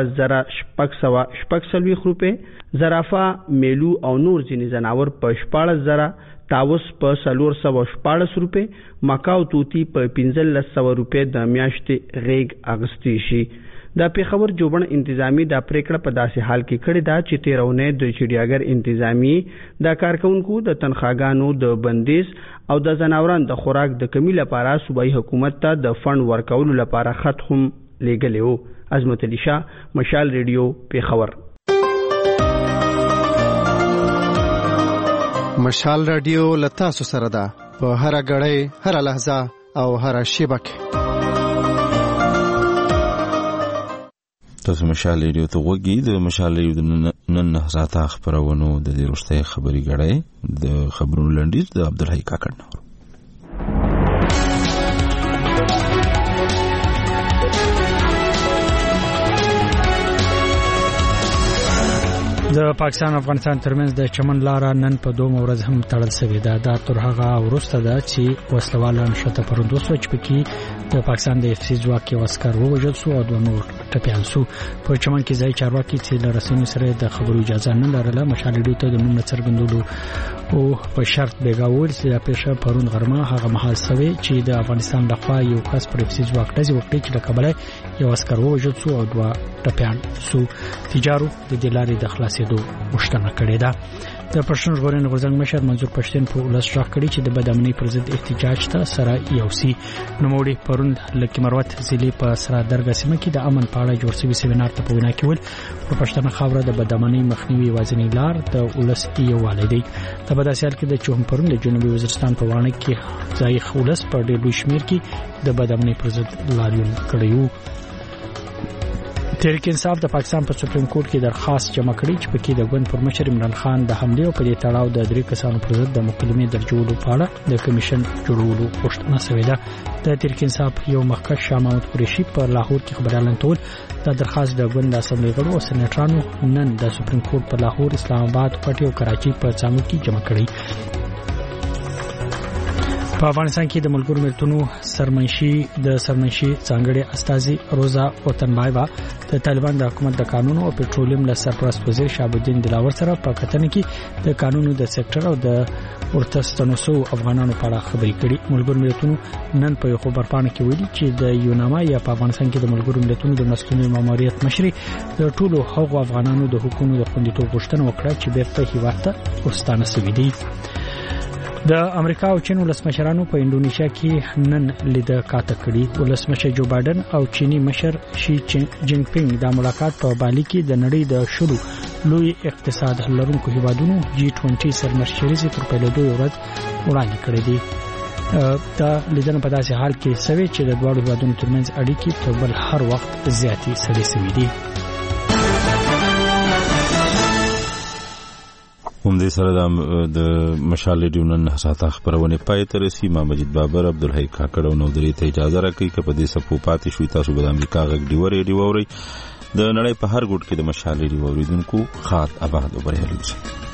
14,640 روپے، زرافه، میلو او نور ځینې زناور په 14,000، تاوس په 414 روپے، مکاو توتی په 1500 روپے د میاشتې غیږ اغستی شي. د پیښور جوبن انتظامی د پریکړه په داسې حال کې کړې ده چې 13 د چړیاګر انتظامی د کارکونکو د تنخواګانو د بندیز او د زناوران د خوراک د کمی لپاره صوبایي حکومت ته د فند ورکولو لپاره خط هم لیږلی و. عظمت علي شاه مشال ریډیو پیښور. مشال رادیو لتا سره ده په هر غړې هر لحظه او هر شیبه کې. تاسو مشال ریډیو ته وګورئ. د مشال ریډیو نن ساعته خبرونو د دې وروستۍ خبري غړې د خبرونو لنډیز د عبدالحی کاکړ نور. د پاکستان او افغانستان ترمنځ د چمن لاره نن په 2 ورځ هم تړل شوې ده. دا تر هغه وروسته ده چې وسلواله نشته پروندو سوچ پکې د پاکستان د اف سی ځواک یو عسكر ووژل شو او 2 نور ټپيان شو. په چمن کې ځای چارواکي چې له رسنیو سره د خبرو اجازه نه لرله مشال ریډیو ته د نوم څرګندولو او په شرط بیګاول چې د پیښه پرون غرمه هغه محل سوي چې د افغانستان لخوا یو کس پر اف سی ځواک دځي وکړي چې د کابل یو عسكر ووژل شو او 2 ټپيان شو. تجارو د دلاري د خلاصېدو مشتنه کړې ده. د پښتون ژغورنې غورځنګ مشر منظور پښتين په ولس راغ کړي چې د بدامنۍ پر ضد احتجاج ته سره یو سي نوموړي پرون لکه مروت ضلع په سره درګه سیمه کې د امن په اړه جوړ شوی سیمینار ته په وینا کې ول په پښتنه خاوره د بدامنۍ مخنیوي وازنی لار د ولس یووالی دی. د بداسیال کې د چوم پرون د جنوبي وزیرستان په وانه کې ځای خولس په ډېر لوی شمیر کې د بدامنۍ پر ضد لاریون کړیو. تحریک انصاف د پاکستان په سپریم کورټ کې درخواست جمع کړی چې پکې د ګوند پر مشر عمران خان د حمله او په دې تړاو د 3 کسانو پر ضد د مکالمې درجولو په اړه د کمیشن جوړولو غوښتنه شوې ده. د تحریک انصاف یو مخکښ شاه محمود قریشي په لاهور کې خبريالان ټول د درخواست د ګوند د اسمبلی غړو او سېنیټرانو نن د سپریم کورټ په لاهور، اسلام آباد، پټي او کراچي په څانګو کې جمع کړی. په افغانستان کې د ملګرو ملتونو سرمنشي څنګهړي استاذي روزا وطنبایوا د طالبان د حکومت د قانون او پټرولیم له سرپرست وزیر شهاب الدین دلاور سره په کتنه کې د قانونو د سېکټر او د ورتستنوسو افغانانو په اړه خبرې کړې. ملګرو ملتونو نن په یو خبرپاڼه کې ویلي چې د یوناما یا په افغانستان کې د ملګرو ملتونو د مسؤلینو ماموریت مشري د ټولو هغو افغانانو د حقوقو د خوندیتوب غوښتنه وکړه چې بیرته هیواد ته ورستانه شوي دي. د امریکا او چین ولسمشرانو په انډونیشیا کې نن لیده کاته کړې. ولسمشر جو بایدن او چینی مشر شي جین پینګ د ملاقات په بالي کې د نړۍ د شلو لوی اقتصاد لرونکو هیوادونو G20 سرمشري پر پیلېدو ورځ وړاندې کړې دي. دا لیدنه په داسې حال کې سوي چې د دوه هیوادونو ترمنځ اړیکې په بل هر وخت زیاتې سړې سوي دي. هم دې سره د مشال ریډیو نن ساته خبرونه پای ته رسي. ما مجید بابر عبدالحی کاکړ او نو درې ته اجازه راکړي چې په دې سپو پاتې شوي. تاسو به د امریکا غږ ډیوري اوري. د نړۍ په هر ګوټ کې د مشال ریډیو اوریدونکو خاط آباد او بریالي اوسئ.